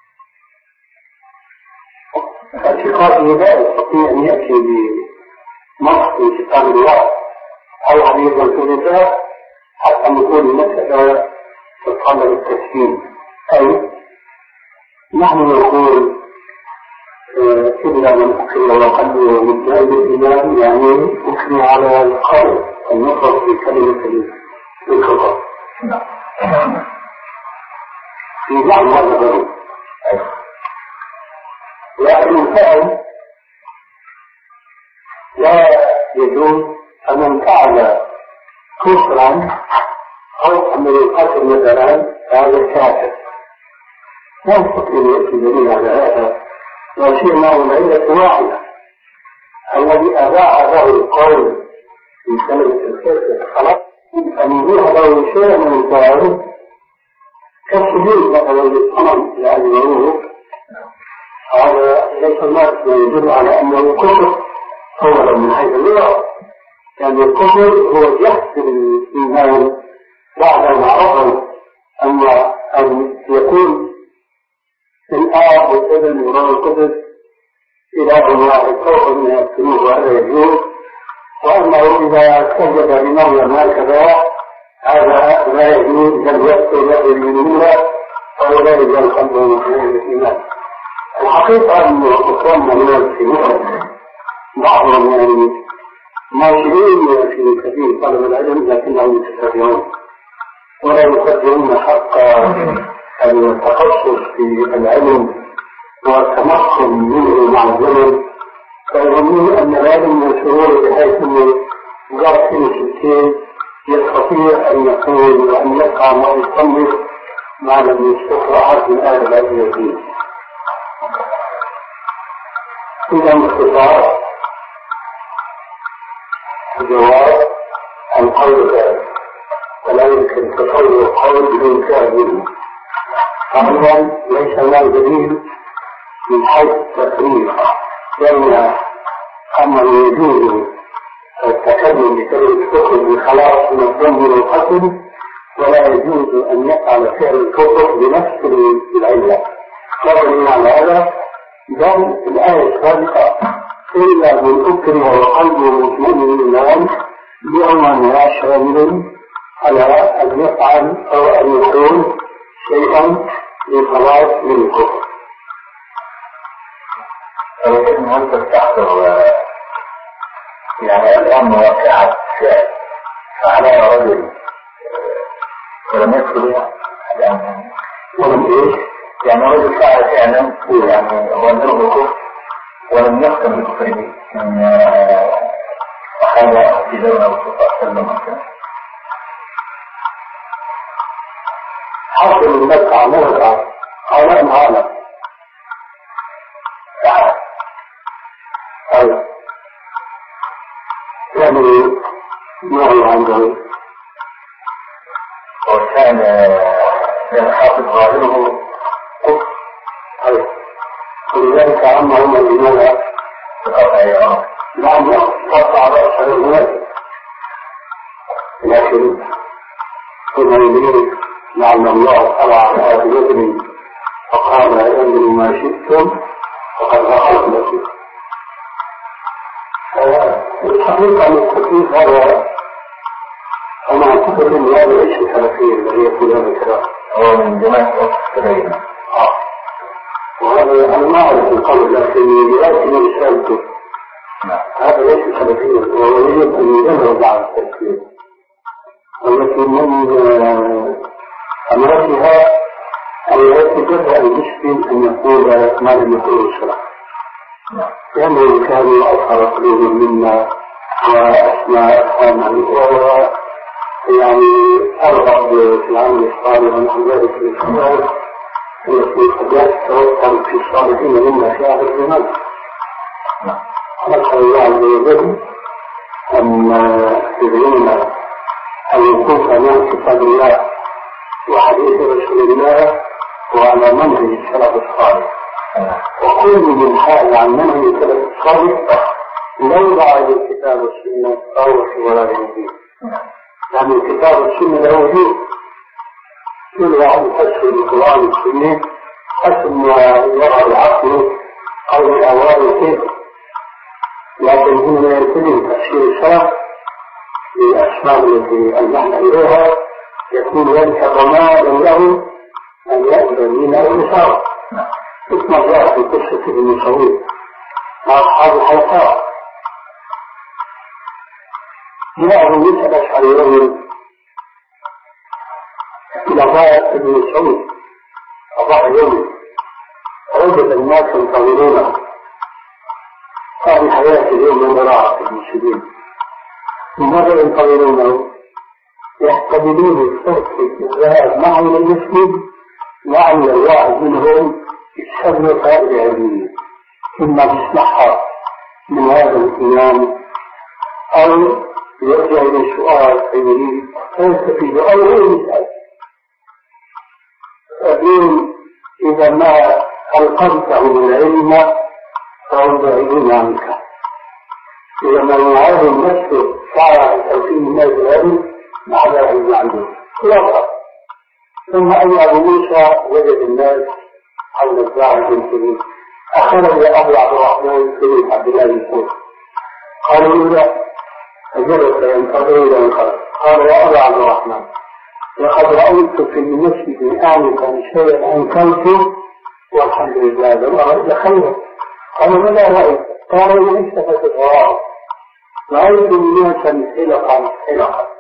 اعتقاده لا يستطيع أن يأتي بنص في كتاب الله أو حديث رسول الله حتى نقول المسألة تتطلب التسليم. أي نحن نقول إلا من أكل وقلبه من جانب الإيمان، يعني أكل على القول النصر في كلمة الكفر في معنى هذا الرجل. لكن الفعل لا يجوز أن فعل كفرا أو أن القتل مثلا هذا كافر، لا يستطيع أن يأتي دليل على هذا، وشيء العلة واحدة الذي أباع له القول في كلمة الكفر خلاص أن يبيع له شيء من الفعل كالسجود مثلا للصنم لأن يروه، هذا ليس الناس يدل على أنه كفر أولا من حيث اللغة، يعني الكفر هو جحد الإيمان بعد ما عرف أن أن يكون الآب والابن والروح القدس إله واحد فوق من يكتموه وهذا يجوز، وأنه إذا سجد لمريم هكذا هذا لا يجوز بل يكفر له المؤمنون ولا يجوز قلبه من الإيمان. الحقيقة أن أخواننا الناس في مصر بعضهم يعني ماشيين في سبيل طلب العلم لكنهم يتتبعون ولا يقدرون حق التخصص في العلم والتمكن منه مع الزمن، فيظنون أن العلم من الشرور بحيث أنه مجرد سنة ستين يستطيع أن يقول وأن يفهم ويصنف ما لم يستطع أحد من أهل العلم الدين. إذا باختصار الجواب القول ذلك ولا يمكن تصور القول بدون فعل منه. أولا ليس له دليل من حيث التفريق، لأن أمر يجوز التكلم بكلمة الكفر بالخلاص من الذنب والقتل، ولا يجوز أن يفعل فعل الكفر بنفس العلة. قبل على هذا بل الآية السابقة إلا من أكره وقلبه مطمئن بالإيمان بأمرها شامل على أن يفعل أو أن يكون شيئا للخلاص من الكفر. ولكن أنت تستحضر يعني الآن واقعة فعلها رجل ولم يدخل بها الآن ولم إيش؟ يعني رجل فعل فعلا يعني هو النور كفر ولم يختم بكفره من صحابة في دولة أو صفاء سلم حصل المدعى مرة قال معنا ما هو عنده وكان الحافظ ظاهره كفر، ولذلك عمهم لماذا؟ نعم قطع رأس الولاد، لكن ثم يريد لعل الله طلع على هذا الابن فقال اعملوا ما شئتم فقد غفرت لكم. الحقيقة أن التكليف هذا أنا أعتقد أن هذا ليس الحنفية الذي يقول هذا الكلام، هو من جماعة السبعين. آه وهذا أنا ما أعرف القول، لكن لكن رسالته هذا ليس الحنفية، وهو يجب أن يجرب على التكليف، والتي من أمرتها أن يتجرأ المسلم أن يقول ما لم يقوله الشرع، لأنه كان أظهر قلوب منا وأسماء أفهامه وهو يعني أرغب في العمل الصالح ونحن ذلك في الخير التي قد يتوفر في الصالحين منا في هذا الزمان. نسأل الله عز وجل أن يدعونا أن يكون أمام كتاب الله وحديث رسول الله وعلى منهج السلف الصالح، وكل من حال عن منهج السلف الصالح لو دعا للكتاب والسنة فهو في ضلال مبين، لأن الكتاب والسنة له وجود كل واحد يفسر القرآن والسنة حسب ما يرى العقل أو الأهواء كيف، لكن هنا يلتزم تفسير السلف للأسباب التي ألجأنا إليها يكون ذلك ضمانا له أن يأتي الدين أو النصارى، مثل ما جاء في قصة ابن مسعود مع أصحاب الحلقات. جاءه يسأل أشعري رجل إلى غاية ابن مسعود أضاع يوم وجد الناس ينتظرونه، قال حياة اليوم من وراء المسلمين لماذا ينتظرونه؟ يحتملون الصوت الذهاب معه إلى المسجد لعل الواحد منهم يستمر فائدة علمية ثم يسمعها من هذا الإمام أو يرجع إلى السؤال فيريد فيستفيد أو يسأل. فإن إذا ما ألقمته العلم فهم بعيدون عنك، إذا ما يعلم نفسه شعر توفيق الناس العلم مع ذلك عنده خلاصة. ثم أن أبو موسى وجد الناس حول الداعي بن أخرج يا أبو عبد الرحمن بن عبد الله بن مسعود قالوا لا فجلس ينتظر إلى الخلق. قال يا أبا عبد الرحمن لقد رأيت في المسجد آنفا شيئا أنكرته والحمد لله لم أرد خيرا. قال ماذا رأيت؟ قال ليس فتتغار رأيت الناس حلقا حلقا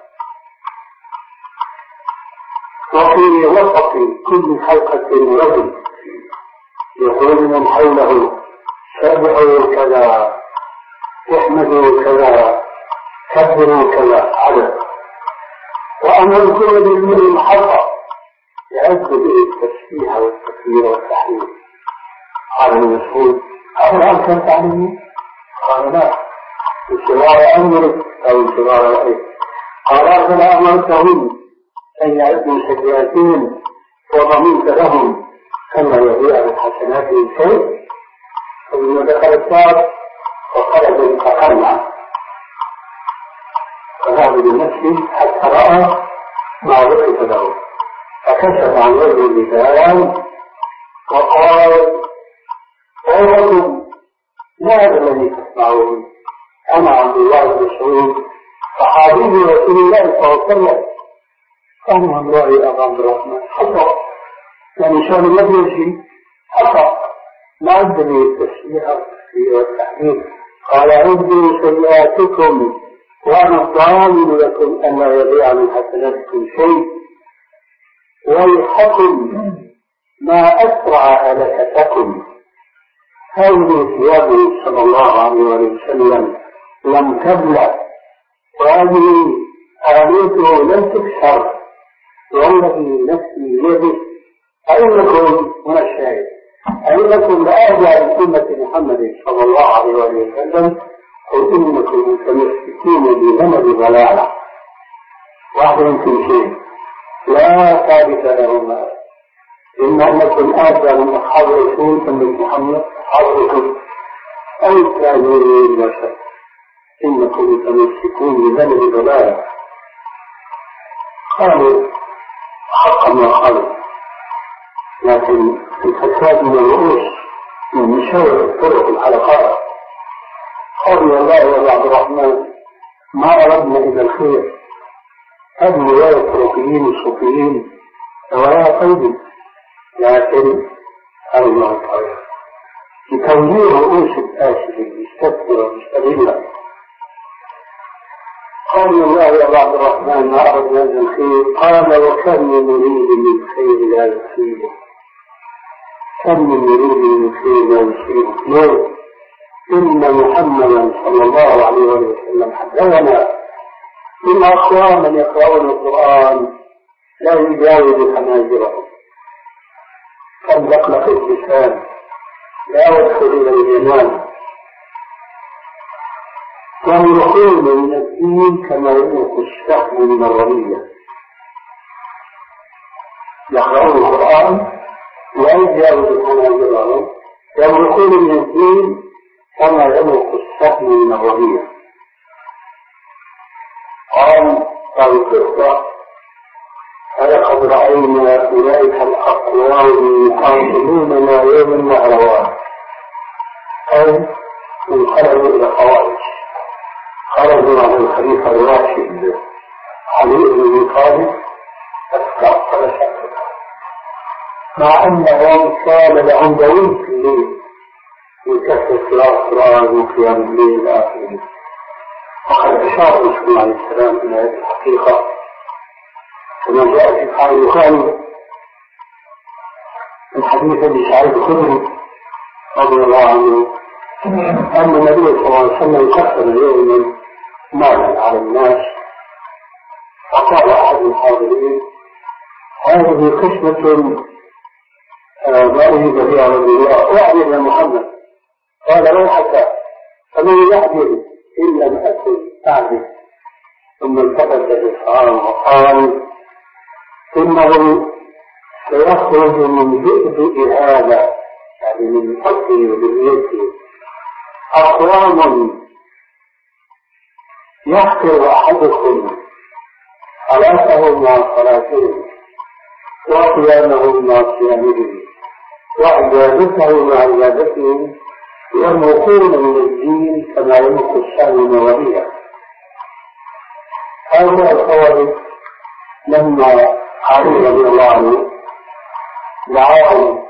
وفي وسط كل حلقة رجل يقول من حوله سبحوا كذا احمدوا كذا كبروا كذا عدد، وأمر كل بالمئة محطة يعد به التسبيح والتكبير والتحميد. قال ابن مسعود أفعل كان تعلمني؟ قال لا، بشرار أمرك أو بشرار رأيك. قال أفلا أمرتهم أن يعدوا سيئاتهم وضمنت لهم كما يضيع من حسناتهم شيء؟ ثم دخل الدار وخرج فقلع فذهب بالمسجد حتى رأى ما ذكر له فكشف عن وجه اللسان وقال أولكم ما هذا الذي تسمعون؟ أنا عبد الله بن مسعود صحابي رسول الله صلى الله عليه وسلم. قال والله يا أبا عبد الرحمن خطأ، يعني شان ما يجي خطأ ما عندني التسبيح والتحميد. قال عندي سيئاتكم وأنا ضامن لكم أن لا يضيع من حسناتكم شيء، ويحكم ما أسرع هلكتكم. هذه ثيابه صلى الله عليه وسلم لم تبلى، وهذه آليته لم تكسر، والذي نفسي بيده أئنكم هنا الشاهد أئنكم لأهدى لأمة محمد صلى الله عليه وسلم قل إنكم متمسكون بغمد ضلالة واحد يمكن شيء لا ثابت لهما، إما أنكم آتى من أصحاب الرسول ثم محمد أصحاب الرسول أو كانوا لا شك إنكم متمسكون بغمد ضلالة. قالوا حقا ما قالوا، لكن الفساد من الرؤوس من مشاور الطرق الحلقات. قالوا والله يا عبد الرحمن ما أردنا إلى الخير، هذه رواية الطرقيين الصوفيين رواية طيبة، لكن الله تعالى لتنوير رؤوس الآسف المستكبرة المستغلة. قالوا والله يا عبد الرحمن ما أردنا إلى الخير. قال وكم نريد من خير لا يصيبه، كم نريد من خير لا يصيبه. ليه؟ إن محمدا صلى الله عليه وسلم حدثنا إن أقواما يقرؤون القرآن لا يجاوز حناجرهم، كاللقلق اللسان لا يدخل إلى الجنان، ويخرجون من الدين كما يملك الشحم من الرمية. يقرؤون القرآن لا يجاوز حناجرهم، يملكون من الدين كما يملك الشحم من الرمية. قال قال القصة فلقد رأينا أولئك الأقوام يقاتلوننا يوم النهروان، أو انقلبوا إلى خوارج، خرجوا عن الخليفة الراشد علي بن أبي طالب استأصل شأنه، مع أنهم كان لهم دليل في الليل من كثرة القرآن وقيام الليل إلى آخره. وقد أشار الرسول عليه السلام إلى هذه الحقيقة كما جاء في صحيح البخاري من حديث أبي سعيد الخدري رضي الله عنه أن النبي صلى الله عليه وسلم قسم يوما مالا على الناس، فقال أحد الحاضرين هذه قسمة ضريبة بها رضي الله أعلم يا محمد. قال ويحك فمن يعدل إن لم أكن أعرف. ثم التفت بالحرام وقال إنه سيخرج من ذئب هذا، يعني من حقه وذريته، أقوام يحقر أحدكم صلاته مع صلاته وقيامه مع قيامه وعبادته مع عبادته، يملكون من الدين كما يملك الشهر نووية. هؤلاء الخوارج لما علي رضي الله عنه دعاهم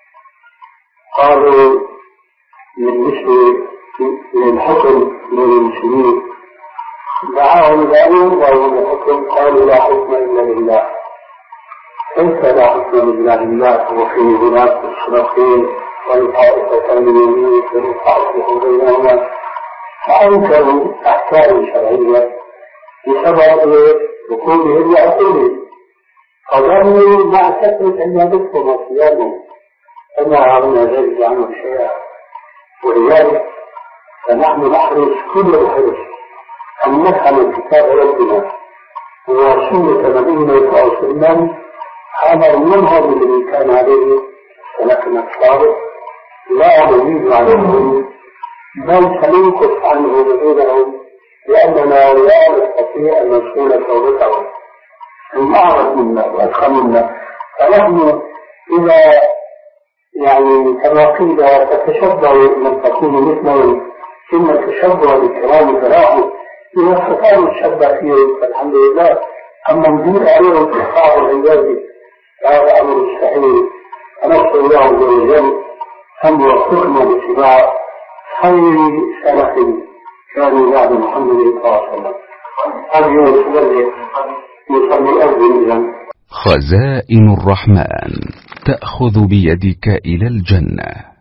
قالوا بالنسبة للحكم للمسلمين، دعاهم إلى أن يرضوا بالحكم، قالوا لا حكم إلا لله. كيف لا حكم إلا لله وفي هناك الصدقين والطائفتين من اليمين والطائفتين بينهما؟ فأنكروا أحكام شرعية بسبب وقودهم وعقولهم، فظنوا مع كثرة عبادتهم وصيامهم فما عرفنا ذلك عنه شيئا. ولذلك فنحن نحرص كل الحرص أن نفهم كتاب ربنا وسنة نبينا صلى الله عليه وسلم، هذا المنهج الذي كان عليه سلفنا الصالح، لا نزيد عليه بل سننقص عنه نزيدهم، لأننا لا نستطيع أن نصون توبتهم ثم أعرض منا وأدخل منا. فنحن إذا يعني كما قيل تتشبه من تكون مثله، ثم التشبه بالكرام فلاحه إذا استطاعوا الشبه فيه فالحمد لله. أما نزيد عليهم في الصعب العبادي هذا أمر مستحيل. فنسأل الله عز وجل أن يوفقنا باتباع خير سلف كانوا بعد محمد صلى الله عليه وسلم. هذه يصلي يصلي أذن. خزائن الرحمن تأخذ بيدك إلى الجنة.